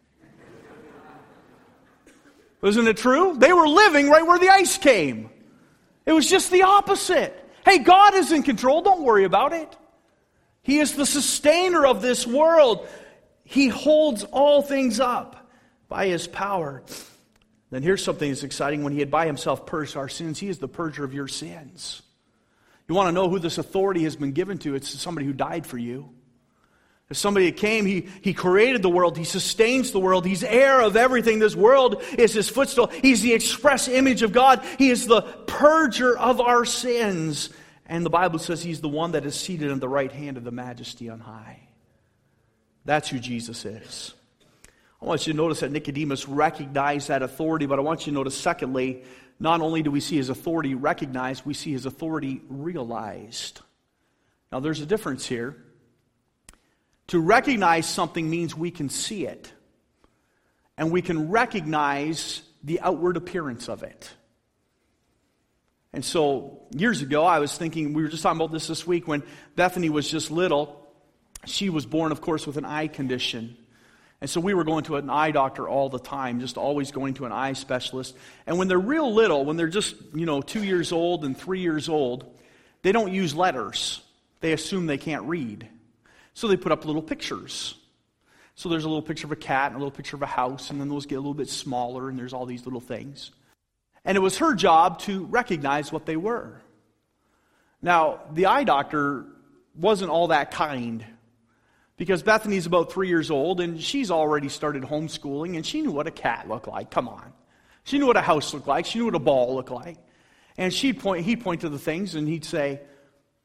Isn't it true? They were living right where the ice came. It was just the opposite. Hey, God is in control. Don't worry about it. He is the sustainer of this world. He holds all things up by His power. Then here's something that's exciting. When He had by Himself purged our sins, He is the purger of your sins. You want to know who this authority has been given to? It's somebody who died for you. As somebody that came, he created the world. He sustains the world. He's heir of everything. This world is His footstool. He's the express image of God. He is the purger of our sins. And the Bible says He's the one that is seated on the right hand of the Majesty on high. That's who Jesus is. I want you to notice that Nicodemus recognized that authority, but I want you to notice, secondly, not only do we see His authority recognized, we see His authority realized. Now, there's a difference here. To recognize something means we can see it. And we can recognize the outward appearance of it. And so, years ago, I was thinking, we were just talking about this week, when Bethany was just little. She was born, of course, with an eye condition. And so we were going to an eye doctor all the time, just always going to an eye specialist. And when they're real little, when they're just, 2 years old and 3 years old, they don't use letters. They assume they can't read. So they put up little pictures. So there's a little picture of a cat and a little picture of a house, and then those get a little bit smaller, and there's all these little things. And it was her job to recognize what they were. Now, the eye doctor wasn't all that kind, because Bethany's about 3 years old, and she's already started homeschooling, and she knew what a cat looked like. Come on. She knew what a house looked like. She knew what a ball looked like. And he'd point to the things, and he'd say,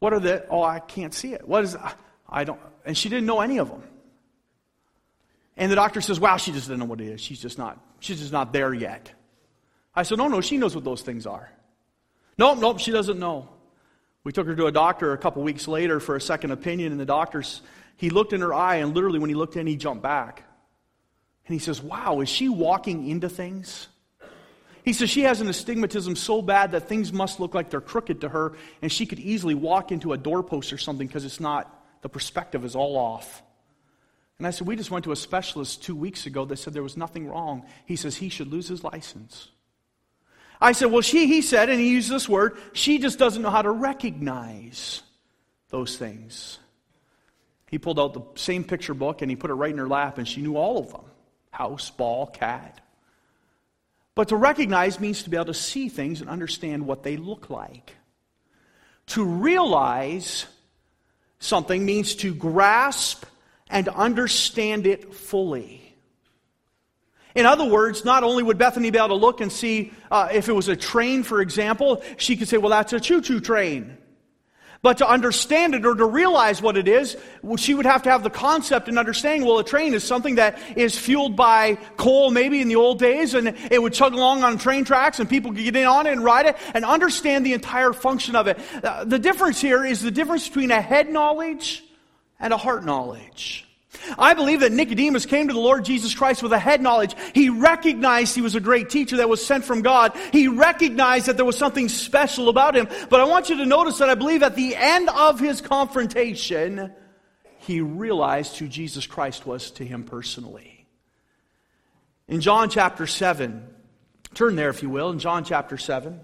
What are the, oh, I can't see it. What is, I don't, and she didn't know any of them. And the doctor says, wow, she just doesn't know what it is. She's just not there yet. I said, no, she knows what those things are. Nope, she doesn't know. We took her to a doctor a couple weeks later for a second opinion, and the doctor's, he looked in her eye, and literally when he looked in, he jumped back. And he says, wow, is she walking into things? He says she has an astigmatism so bad that things must look like they're crooked to her, and she could easily walk into a doorpost or something because it's not, the perspective is all off. And I said, we just went to a specialist 2 weeks ago that said there was nothing wrong. He says he should lose his license. I said, well, he said, and he used this word, she just doesn't know how to recognize those things. He pulled out the same picture book and he put it right in her lap, and she knew all of them. House, ball, cat. But to recognize means to be able to see things and understand what they look like. To realize something means to grasp and understand it fully. In other words, not only would Bethany be able to look and see if it was a train, for example, she could say, well, that's a choo-choo train. But to understand it or to realize what it is, she would have to have the concept and understanding, well, a train is something that is fueled by coal maybe in the old days, and it would chug along on train tracks and people could get in on it and ride it and understand the entire function of it. The difference here is the difference between a head knowledge and a heart knowledge. I believe that Nicodemus came to the Lord Jesus Christ with a head knowledge. He recognized he was a great teacher that was sent from God. He recognized that there was something special about him. But I want you to notice that I believe at the end of his confrontation, he realized who Jesus Christ was to him personally. In John chapter 7, turn there if you will, in John chapter 7.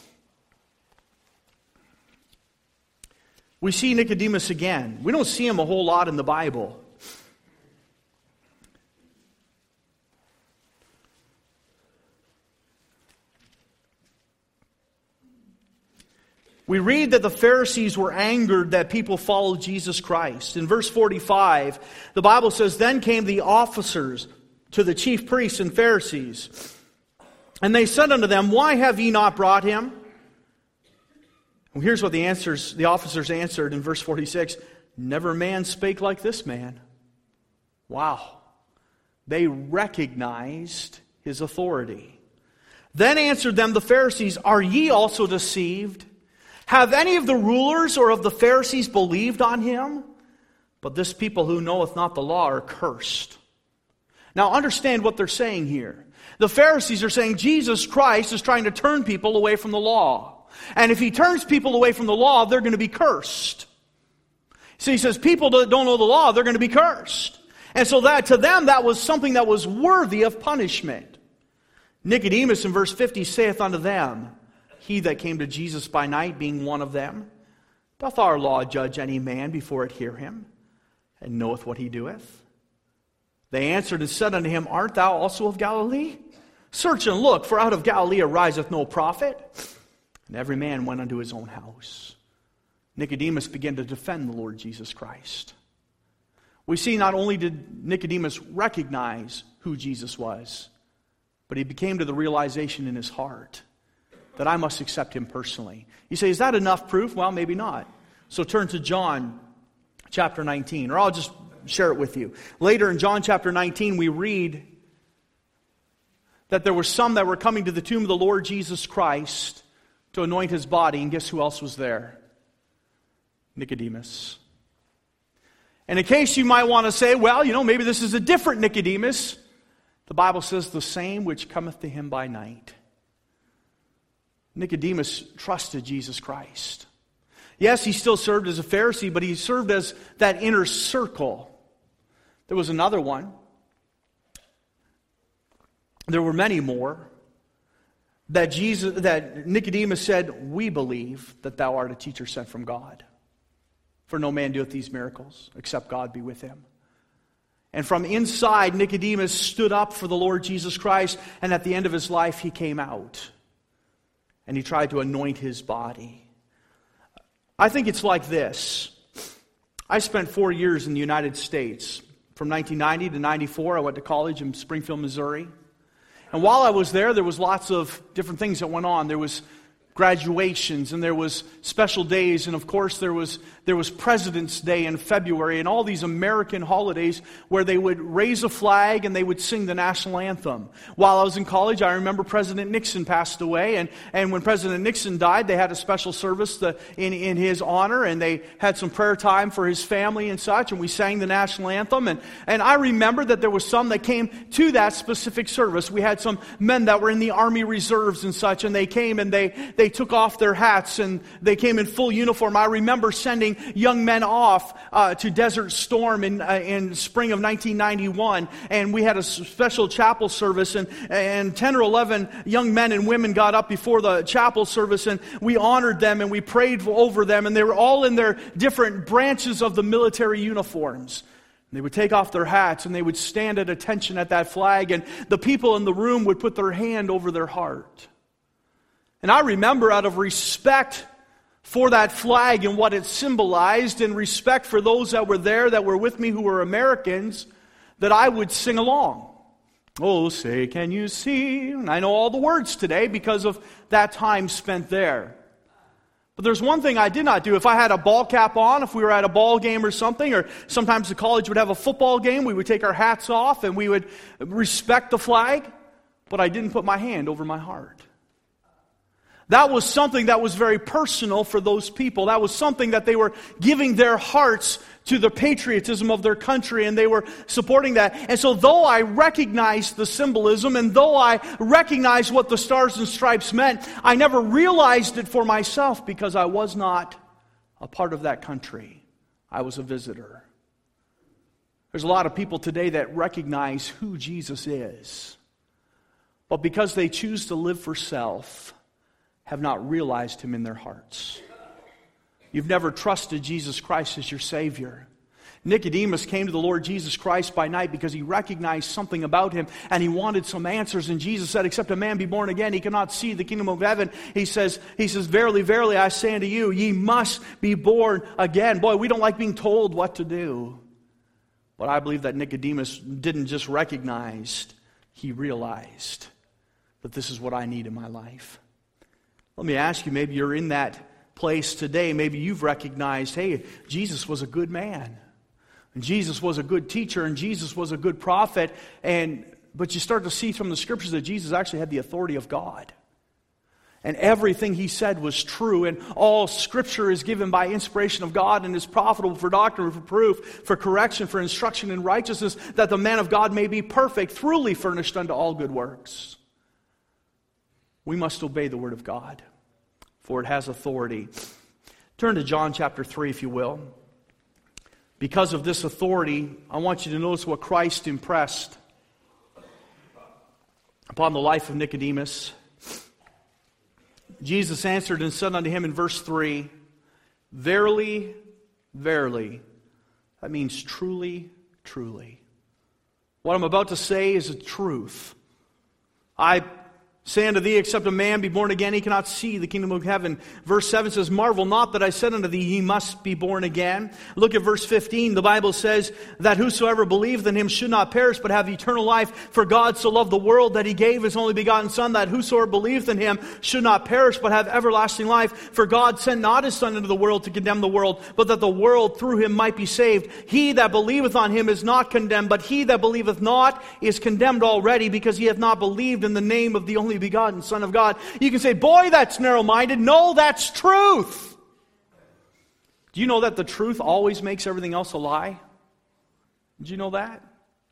We see Nicodemus again. We don't see him a whole lot in the Bible. We read that the Pharisees were angered that people followed Jesus Christ. In verse 45, the Bible says, then came the officers to the chief priests and Pharisees, and they said unto them, why have ye not brought him? Well, here's what the officers answered in verse 46. Never man spake like this man. Wow. They recognized his authority. Then answered them the Pharisees, are ye also deceived? Have any of the rulers or of the Pharisees believed on him? But this people who knoweth not the law are cursed. Now understand what they're saying here. The Pharisees are saying Jesus Christ is trying to turn people away from the law. And if he turns people away from the law, they're going to be cursed. So he says people that don't know the law, they're going to be cursed. And so that to them, that was something that was worthy of punishment. Nicodemus in verse 50 saith unto them, he that came to Jesus by night, being one of them, doth our law judge any man before it hear him, and knoweth what he doeth? They answered and said unto him, art thou also of Galilee? Search and look, for out of Galilee ariseth no prophet. And every man went unto his own house. Nicodemus began to defend the Lord Jesus Christ. We see not only did Nicodemus recognize who Jesus was, but he came to the realization in his heart that I must accept him personally. You say, is that enough proof? Well, maybe not. So turn to John chapter 19, or I'll just share it with you. Later in John chapter 19, we read that there were some that were coming to the tomb of the Lord Jesus Christ to anoint his body, and guess who else was there? Nicodemus. And in case you might want to say, well, maybe this is a different Nicodemus, the Bible says the same which cometh to him by night. Nicodemus trusted Jesus Christ. Yes, he still served as a Pharisee, but he served as that inner circle. There was another one. There were many more that Nicodemus said, we believe that thou art a teacher sent from God. For no man doeth these miracles, except God be with him. And from inside, Nicodemus stood up for the Lord Jesus Christ, and at the end of his life, he came out. And he tried to anoint his body. I think it's like this. I spent 4 years in the United States. From 1990 to 94, I went to college in Springfield, Missouri. And while I was there was lots of different things that went on. There was graduations, and there was special days, and of course there was President's Day in February, and all these American holidays where they would raise a flag and they would sing the national anthem. While I was in college, I remember President Nixon passed away, and when President Nixon died, they had a special service in his honor, and they had some prayer time for his family and such, and we sang the national anthem, and I remember that there was some that came to that specific service. We had some men that were in the Army Reserves and such, and they came and they took off their hats and they came in full uniform. I remember sending young men off to Desert Storm in spring of 1991, and we had a special chapel service, and 10 or 11 young men and women got up before the chapel service, and we honored them and we prayed over them, and they were all in their different branches of the military uniforms. They would take off their hats and they would stand at attention at that flag, and the people in the room would put their hand over their heart. And I remember, out of respect for that flag and what it symbolized, and respect for those that were there, that were with me, who were Americans, that I would sing along. Oh, say, can you see? And I know all the words today because of that time spent there. But there's one thing I did not do. If I had a ball cap on, if we were at a ball game or something, or sometimes the college would have a football game, we would take our hats off and we would respect the flag, but I didn't put my hand over my heart. That was something that was very personal for those people. That was something that they were giving their hearts to the patriotism of their country, and they were supporting that. And so though I recognized the symbolism, and though I recognized what the stars and stripes meant, I never realized it for myself because I was not a part of that country. I was a visitor. There's a lot of people today that recognize who Jesus is, but because they choose to live for self, have not realized Him in their hearts. You've never trusted Jesus Christ as your Savior. Nicodemus came to the Lord Jesus Christ by night because he recognized something about Him and he wanted some answers. And Jesus said, except a man be born again, he cannot see the kingdom of heaven. He says, verily, verily, I say unto you, ye must be born again. Boy, we don't like being told what to do. But I believe that Nicodemus didn't just recognize, he realized that this is what I need in my life. Let me ask you, maybe you're in that place today. Maybe you've recognized, hey, Jesus was a good man. And Jesus was a good teacher. And Jesus was a good prophet. But you start to see from the Scriptures that Jesus actually had the authority of God. And everything He said was true. And all Scripture is given by inspiration of God and is profitable for doctrine, for proof, for correction, for instruction in righteousness, that the man of God may be perfect, thoroughly furnished unto all good works. We must obey the Word of God, for it has authority. Turn to John chapter 3, if you will. Because of this authority, I want you to notice what Christ impressed upon the life of Nicodemus. Jesus answered and said unto him in verse 3, verily, verily. That means truly, truly. What I'm about to say is a truth. I say unto thee, except a man be born again, he cannot see the kingdom of heaven. Verse 7 says, marvel not that I said unto thee, ye must be born again. Look at verse 15. The Bible says that whosoever believeth in Him should not perish, but have eternal life. For God so loved the world that He gave His only begotten Son, that whosoever believeth in Him should not perish, but have everlasting life. For God sent not His Son into the world to condemn the world, but that the world through Him might be saved. He that believeth on Him is not condemned, but he that believeth not is condemned already, because he hath not believed in the name of the only begotten Son of God. You can say, boy, that's narrow-minded. No, that's truth. Do you know that the truth always makes everything else a lie? Did you know that?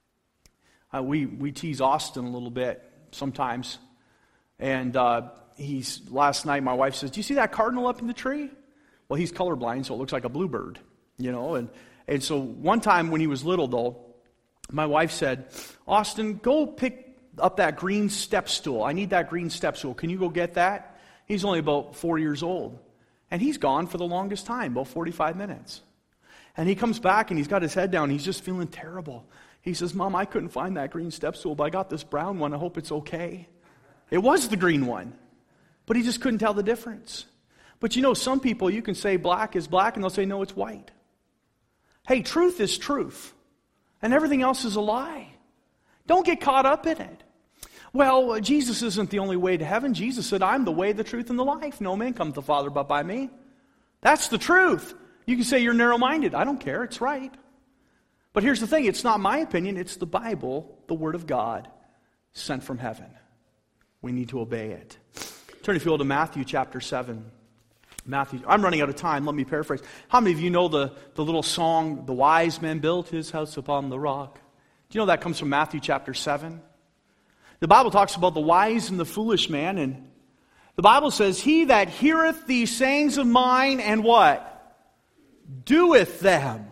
We tease Austin a little bit sometimes. And last night my wife says, do you see that cardinal up in the tree? Well, he's colorblind, so it looks like a bluebird, And so one time when he was little, though, my wife said, Austin, go pick up that green step stool. I need that green step stool. Can you go get that? He's only about 4 years old. And he's gone for the longest time, about 45 minutes. And he comes back and he's got his head down. He's just feeling terrible. He says, Mom, I couldn't find that green step stool, but I got this brown one. I hope it's okay. It was the green one. But he just couldn't tell the difference. But some people, you can say black is black and they'll say, no, it's white. Hey, truth is truth. And everything else is a lie. Don't get caught up in it. Well, Jesus isn't the only way to heaven. Jesus said, I'm the way, the truth, and the life. No man comes to the Father but by me. That's the truth. You can say you're narrow-minded. I don't care. It's right. But here's the thing. It's not my opinion. It's the Bible, the Word of God, sent from heaven. We need to obey it. Turn if you will to Matthew chapter 7. Matthew. I'm running out of time. Let me paraphrase. How many of you know the little song, The Wise Man Built His House Upon the Rock? Do you know that comes from Matthew chapter 7? The Bible talks about the wise and the foolish man, and the Bible says, He that heareth these sayings of mine, and what? Doeth them.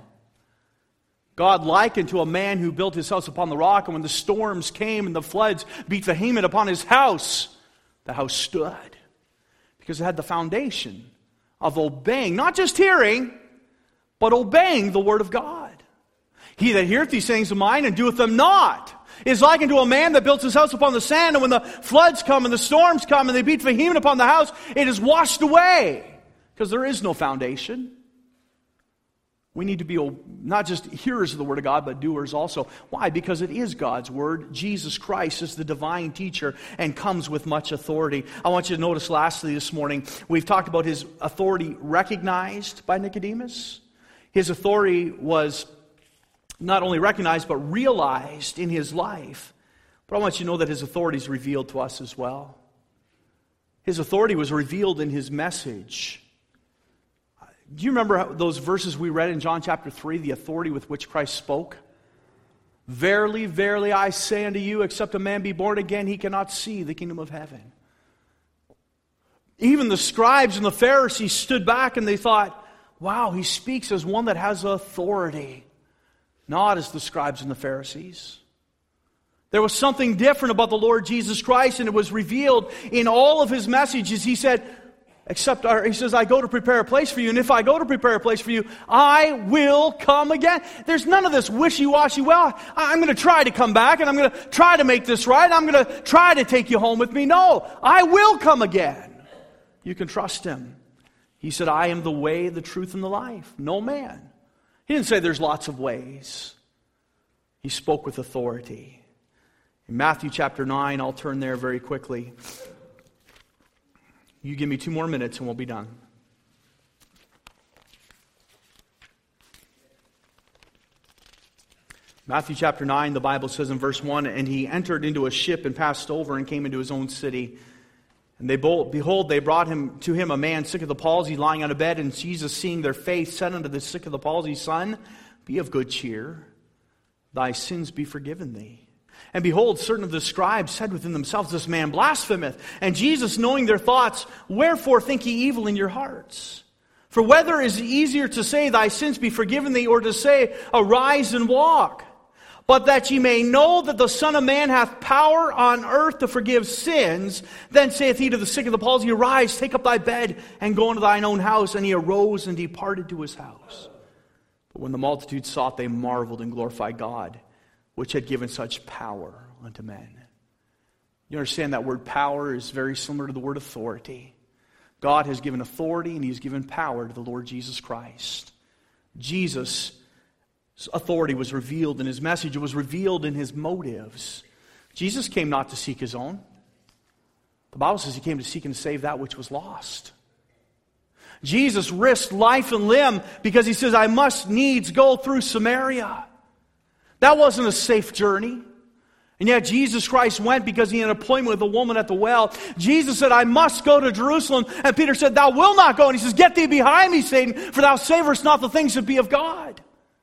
God likened to a man who built his house upon the rock, and when the storms came and the floods beat vehement upon his house, the house stood. Because it had the foundation of obeying, not just hearing, but obeying the Word of God. He that heareth these sayings of mine and doeth them not is likened to a man that built his house upon the sand, and when the floods come and the storms come and they beat vehement upon the house, it is washed away, because there is no foundation. We need to be not just hearers of the Word of God, but doers also. Why? Because it is God's Word. Jesus Christ is the divine teacher and comes with much authority. I want you to notice lastly this morning, we've talked about His authority recognized by Nicodemus. His authority was not only recognized, but realized in his life. But I want you to know that His authority is revealed to us as well. His authority was revealed in His message. Do you remember those verses we read in John chapter 3, the authority with which Christ spoke? Verily, verily, I say unto you, except a man be born again, he cannot see the kingdom of heaven. Even the scribes and the Pharisees stood back and they thought, wow, he speaks as one that has authority. Not as the scribes and the Pharisees. There was something different about the Lord Jesus Christ, and it was revealed in all of His messages. He said, he says, I go to prepare a place for you, and if I go to prepare a place for you, I will come again. There's none of this wishy-washy, well, I'm going to try to come back, and I'm going to try to make this right, I'm going to try to take you home with me. No, I will come again. You can trust Him. He said, I am the way, the truth, and the life. No man. He didn't say there's lots of ways. He spoke with authority. In Matthew chapter 9, I'll turn there very quickly. You give me 2 more minutes and we'll be done. Matthew chapter 9, the Bible says in verse 1, And he entered into a ship and passed over and came into his own city. And behold, they brought to him a man sick of the palsy, lying on a bed. And Jesus, seeing their faith, said unto the sick of the palsy, Son, be of good cheer. Thy sins be forgiven thee. And behold, certain of the scribes said within themselves, This man blasphemeth. And Jesus, knowing their thoughts, Wherefore think ye evil in your hearts? For whether is it easier to say, Thy sins be forgiven thee, or to say, Arise and walk? But that ye may know that the Son of Man hath power on earth to forgive sins, then saith he to the sick of the palsy, Arise, take up thy bed, and go into thine own house. And he arose and departed to his house. But when the multitude saw it, they marveled and glorified God, which had given such power unto men. You understand that word power is very similar to the word authority. God has given authority and He has given power to the Lord Jesus Christ. Jesus' authority was revealed in His message. It was revealed in His motives. Jesus came not to seek His own. The Bible says He came to seek and to save that which was lost. Jesus risked life and limb because He says, I must needs go through Samaria. That wasn't a safe journey. And yet Jesus Christ went because He had an appointment with a woman at the well. Jesus said, I must go to Jerusalem. And Peter said, Thou wilt not go. And He says, Get thee behind me, Satan, for thou savorest not the things that be of God.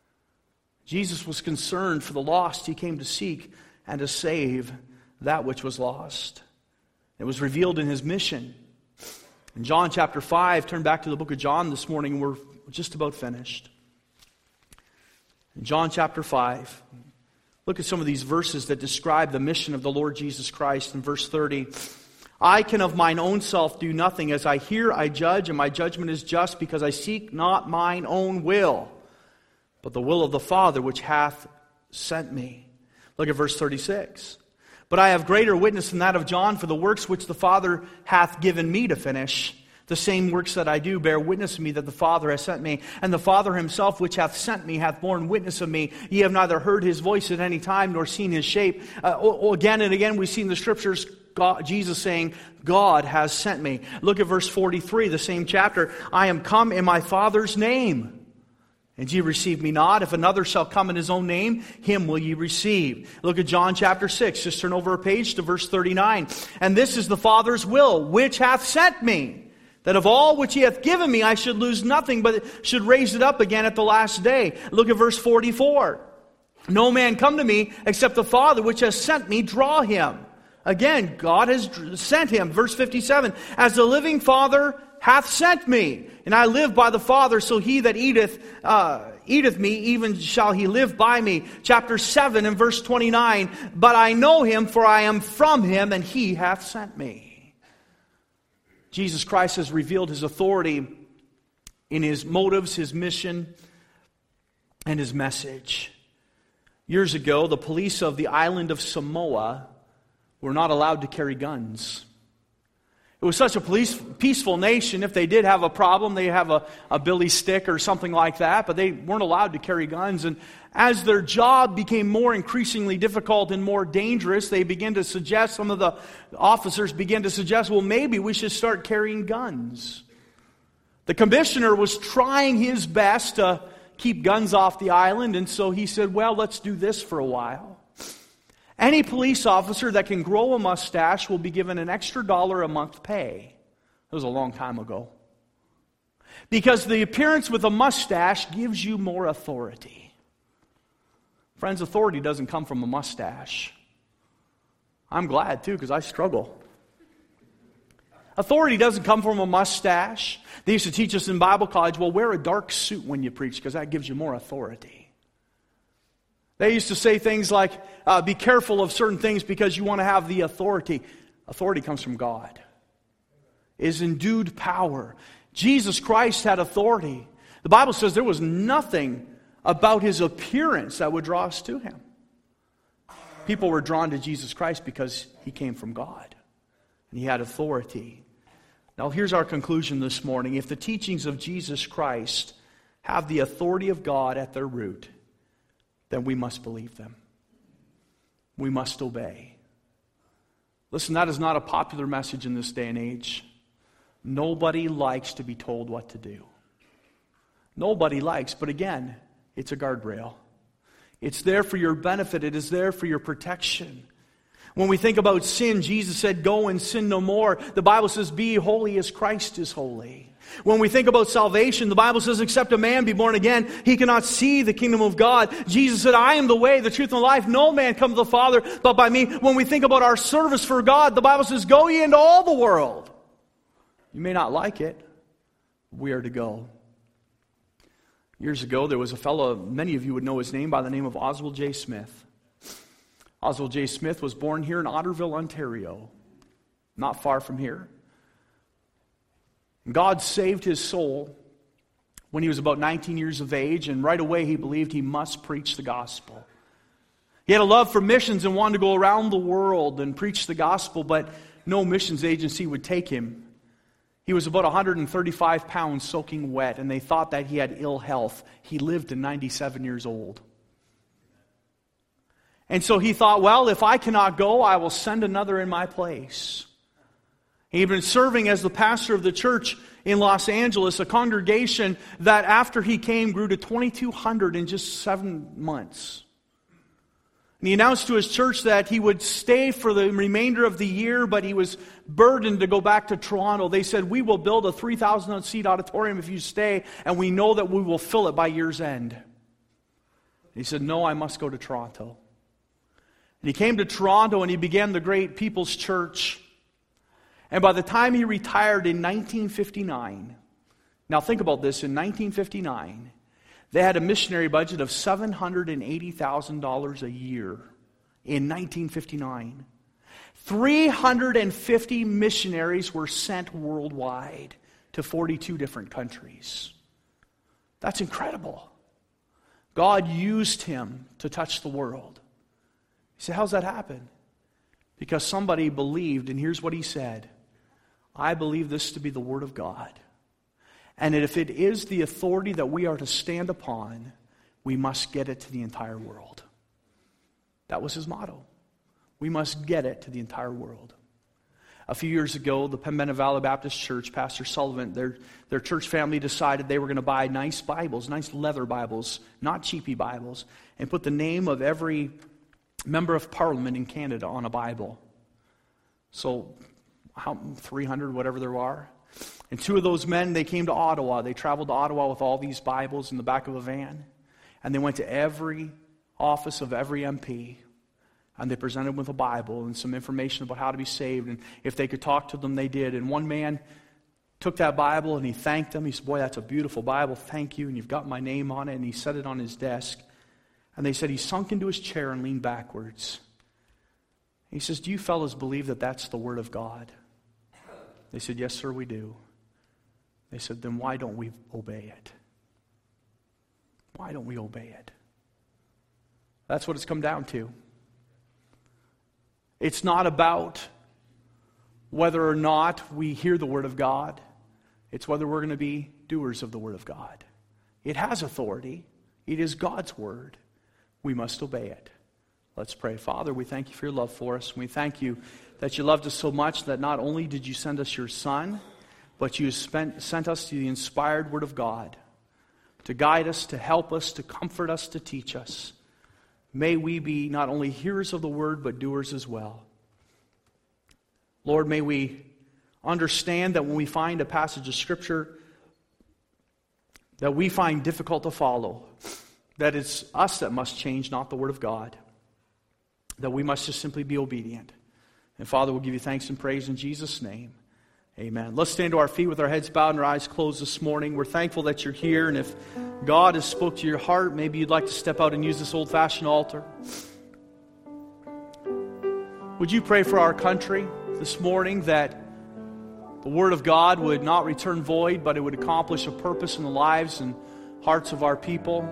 Jesus was concerned for the lost. He came to seek and to save that which was lost. It was revealed in His mission. In John chapter 5, turn back to the book of John this morning, and we're just about finished. In John chapter 5, look at some of these verses that describe the mission of the Lord Jesus Christ. In verse 30, I can of mine own self do nothing. As I hear, I judge, and my judgment is just, because I seek not mine own will, but the will of the Father which hath sent me. Look at verse 36. But I have greater witness than that of John, for the works which the Father hath given me to finish, The same works that I do bear witness of me that the Father has sent me. And the Father himself which hath sent me hath borne witness of me. Ye have neither heard his voice at any time, nor seen his shape. Again and again we see in the Scriptures Jesus saying, God has sent me. Look at verse 43, the same chapter. I am come in my Father's name, and ye receive me not. If another shall come in his own name, him will ye receive. Look at John chapter 6. Just turn over a page to verse 39. And this is the Father's will, which hath sent me, that of all which he hath given me, I should lose nothing, but should raise it up again at the last day. Look at verse 44. No man come to me, except the Father which has sent me draw him. Again, God has sent him. Verse 57. As the living Father hath sent me, and I live by the Father, so he that eateth me, even shall he live by me. Chapter 7 and verse 29. But I know him, for I am from him, and he hath sent me. Jesus Christ has revealed his authority in his motives, his mission, and his message. Years ago, the police of the island of Samoa were not allowed to carry guns. It was such a peaceful nation. If they did have a problem, they have a billy stick or something like that, but they weren't allowed to carry guns. And as their job became more increasingly difficult and more dangerous, they began to suggest, some of the officers began to suggest, well, maybe we should start carrying guns. The commissioner was trying his best to keep guns off the island, and so he said, well, let's do this for a while. Any police officer that can grow a mustache will be given an extra $1 a month pay. That was a long time ago. Because the appearance with a mustache gives you more authority. Friends, authority doesn't come from a mustache. I'm glad too, because I struggle. Authority doesn't come from a mustache. They used to teach us in Bible college, well, wear a dark suit when you preach, because that gives you more authority. They used to say things like, be careful of certain things because you want to have the authority. Authority comes from God. It is endued power. Jesus Christ had authority. The Bible says there was nothing about his appearance that would draw us to him. People were drawn to Jesus Christ because he came from God. And he had authority. Now here's our conclusion this morning. If the teachings of Jesus Christ have the authority of God at their root, then we must believe them. We must obey. Listen, that is not a popular message in this day and age. Nobody likes to be told what to do. Nobody likes, but again, it's a guardrail. It's there for your benefit. It is there for your protection. When we think about sin, Jesus said, go and sin no more. The Bible says, be holy as Christ is holy. When we think about salvation, the Bible says, except a man be born again, he cannot see the kingdom of God. Jesus said, I am the way, the truth, and the life. No man come to the Father but by me. When we think about our service for God, the Bible says, go ye into all the world. You may not like it. We are to go. Years ago, there was a fellow, many of you would know his name, by the name of Oswald J. Smith. Oswald J. Smith was born here in Otterville, Ontario, not far from here. God saved his soul when he was about 19 years of age, and right away he believed he must preach the gospel. He had a love for missions and wanted to go around the world and preach the gospel, but no missions agency would take him. He was about 135 pounds soaking wet, and they thought that he had ill health. He lived to 97 years old. And so he thought, well, if I cannot go, I will send another in my place. He'd been serving as the pastor of the church in Los Angeles, a congregation that after he came grew to 2,200 in just 7 months. And he announced to his church that he would stay for the remainder of the year, but he was burdened to go back to Toronto. They said, we will build a 3,000-seat auditorium if you stay, and we know that we will fill it by year's end. He said, no, I must go to Toronto. And he came to Toronto and he began the great People's Church. And by the time he retired in 1959, now think about this, in 1959, they had a missionary budget of $780,000 a year in 1959. 350 missionaries were sent worldwide to 42 different countries. That's incredible. God used him to touch the world. You say, how's that happen? Because somebody believed, and here's what he said. I believe this to be the Word of God. And if it is the authority that we are to stand upon, we must get it to the entire world. That was his motto. We must get it to the entire world. A few years ago, the Pembina Valley Baptist Church, Pastor Sullivan, their church family decided they were going to buy nice Bibles, nice leather Bibles, not cheapy Bibles, and put the name of every member of Parliament in Canada on a Bible. So, 300, whatever there are. And two of those men, they came to Ottawa. They traveled to Ottawa with all these Bibles in the back of a van. And they went to every office of every MP. And they presented them with a Bible and some information about how to be saved. And if they could talk to them, they did. And one man took that Bible and he thanked them. He said, "Boy, that's a beautiful Bible. Thank you. And you've got my name on it." And he set it on his desk. And they said he sunk into his chair and leaned backwards. He says, "Do you fellas believe that that's the Word of God?" They said, "Yes, sir, we do." They said, "Then why don't we obey it? Why don't we obey it?" That's what it's come down to. It's not about whether or not we hear the Word of God. It's whether we're going to be doers of the Word of God. It has authority. It is God's Word. We must obey it. Let's pray. Father, we thank you for your love for us. We thank you that you loved us so much that not only did you send us your Son, but you sent us to the inspired Word of God to guide us, to help us, to comfort us, to teach us. May we be not only hearers of the Word, but doers as well. Lord, may we understand that when we find a passage of Scripture that we find difficult to follow, that it's us that must change, not the Word of God. That we must just simply be obedient. And Father, we'll give you thanks and praise in Jesus' name. Amen. Let's stand to our feet with our heads bowed and our eyes closed this morning. We're thankful that you're here, and if God has spoke to your heart, maybe you'd like to step out and use this old-fashioned altar. Would you pray for our country this morning that the Word of God would not return void, but it would accomplish a purpose in the lives and hearts of our people?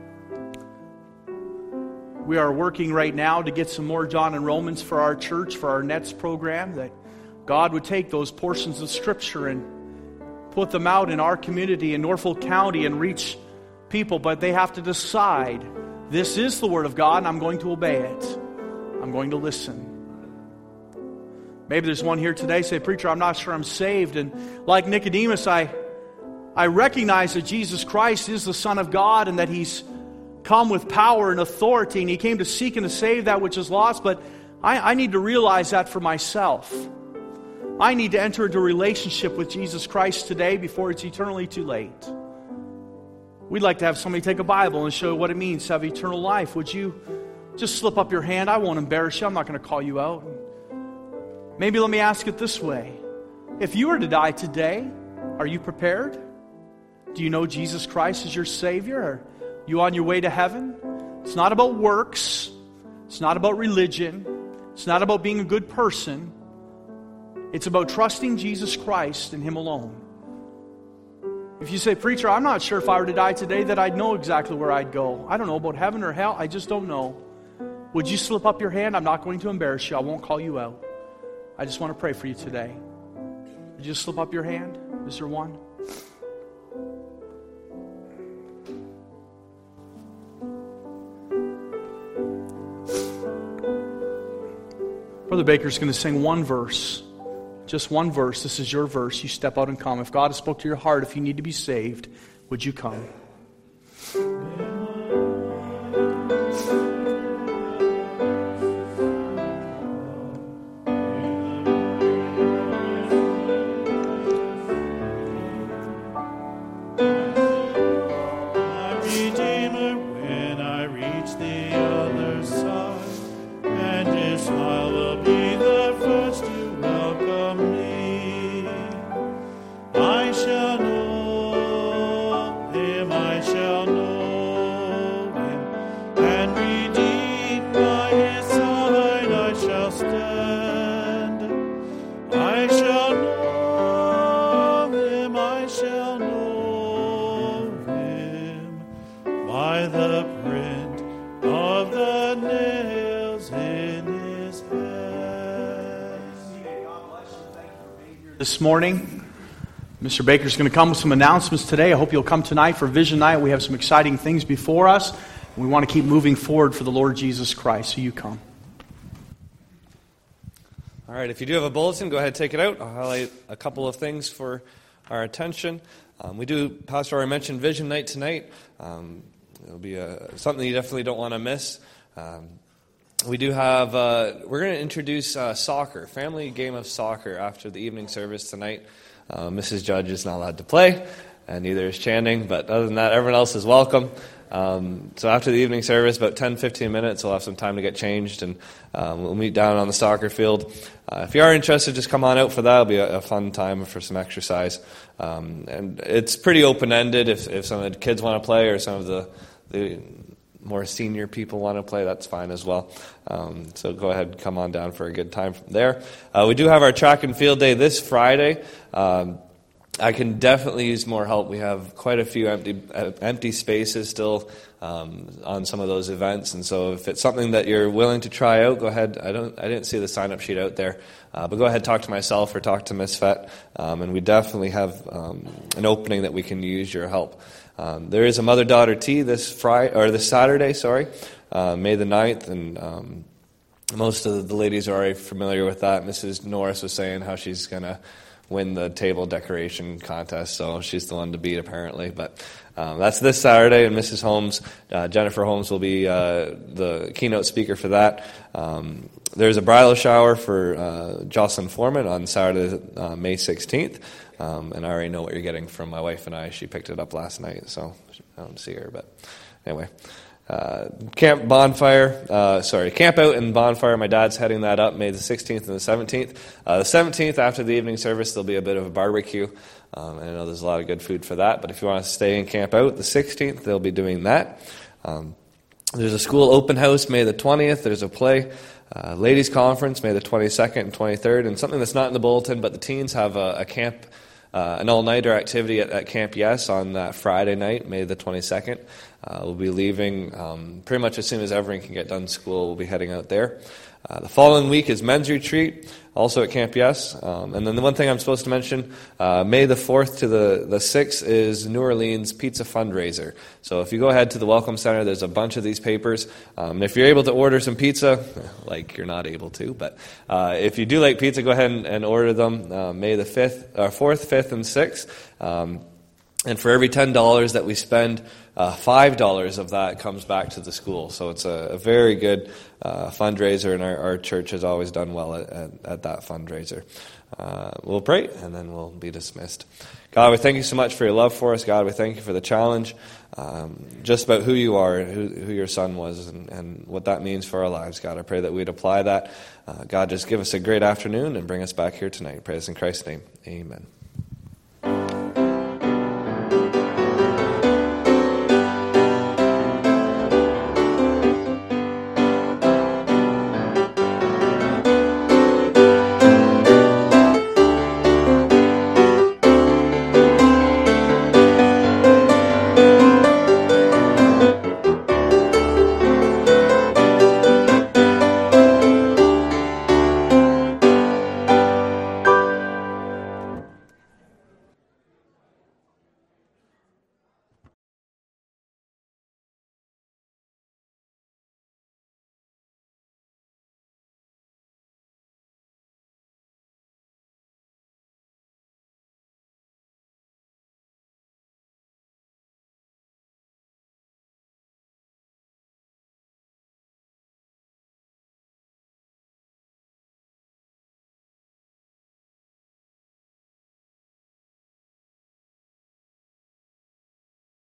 We are working right now to get some more John and Romans for our church, for our NETS program, that God would take those portions of Scripture and put them out in our community in Norfolk County and reach people. But they have to decide, this is the Word of God and I'm going to obey it. I'm going to listen. Maybe there's one here today, say, "Preacher, I'm not sure I'm saved." And like Nicodemus, I recognize that Jesus Christ is the Son of God and that He's come with power and authority, and He came to seek and to save that which is lost, but I need to realize that for myself. I need to enter into a relationship with Jesus Christ today before it's eternally too late. We'd like to have somebody take a Bible and show what it means to have eternal life. Would you just slip up your hand? I won't embarrass you. I'm not going to call you out. Maybe let me ask it this way. If you were to die today, are you prepared? Do you know Jesus Christ as your Savior? Are you on your way to heaven? It's not about works. It's not about religion. It's not about being a good person. It's about trusting Jesus Christ and Him alone. If you say, "Preacher, I'm not sure if I were to die today that I'd know exactly where I'd go. I don't know about heaven or hell. I just don't know." Would you slip up your hand? I'm not going to embarrass you. I won't call you out. I just want to pray for you today. Would you just slip up your hand? Is there one? Brother Baker's going to sing one verse. Just one verse. This is your verse. You step out and come. If God has spoke to your heart, if you need to be saved, would you come? I shall know Him. this morning. Mr. Baker's going to come with some announcements today. I hope you'll come tonight for Vision Night. We have some exciting things before us. We want to keep moving forward for the Lord Jesus Christ. So you come. All right, if you do have a bulletin, go ahead and take it out. I'll highlight a couple of things for our attention. We do, Pastor already mentioned Vision Night tonight. It'll be something you definitely don't want to miss. We do have, we're going to introduce soccer, family game of soccer after the evening service tonight. Mrs. Judge is not allowed to play, and neither is Channing, but other than that, everyone else is welcome. So after the evening service, about 10-15 minutes, we'll have some time to get changed, and we'll meet down on the soccer field. If you are interested, just come on out for that. It'll be a fun time for some exercise. And it's pretty open-ended. If some of the kids want to play or some of the more senior people want to play, that's fine as well. So go ahead and come on down for a good time from there. We do have our track and field day this Friday. I can definitely use more help. We have quite a few empty spaces still on some of those events, and so if it's something that you're willing to try out, go ahead. I didn't see the sign-up sheet out there, but go ahead, talk to myself or talk to Ms. Fett, and we definitely have an opening that we can use your help. There is a mother-daughter tea this Saturday, May the 9th, and most of the ladies are already familiar with that. Mrs. Norris was saying how she's going to win the table decoration contest, so she's the one to beat apparently. But that's this Saturday, and Mrs. Holmes, Jennifer Holmes, will be the keynote speaker for that. There's a bridal shower for Jocelyn Foreman on Saturday, May 16th, and I already know what you're getting from my wife and I. She picked it up last night, so I don't see her, but anyway. Camp Out and Bonfire. My dad's heading that up May the 16th and the 17th. The 17th, after the evening service, there'll be a bit of a barbecue. And I know there's a lot of good food for that. But if you want to stay and camp out, the 16th, they'll be doing that. There's a school open house May the 20th. There's a play. Ladies' conference May the 22nd and 23rd. And something that's not in the bulletin, but the teens have a camp, an all-nighter activity at Camp Yes on that Friday night, May the 22nd. We'll be leaving pretty much as soon as everyone can get done school. We'll be heading out there. The following week is men's retreat, also at Camp Yes. And then the one thing I'm supposed to mention, May the 4th to the 6th is New Orleans Pizza Fundraiser. So if you go ahead to the Welcome Center, there's a bunch of these papers. And if you're able to order some pizza, like you're not able to, but if you do like pizza, go ahead and order them May the 4th, 5th, and 6th. And for every $10 that we spend, $5 of that comes back to the school. So it's a very good fundraiser, and our church has always done well at that fundraiser. We'll pray, and then we'll be dismissed. God, we thank you so much for your love for us. God, we thank you for the challenge, just about who you are and who your son was and what that means for our lives. God, I pray that we'd apply that. God, just give us a great afternoon and bring us back here tonight. Praise in Christ's name. Amen.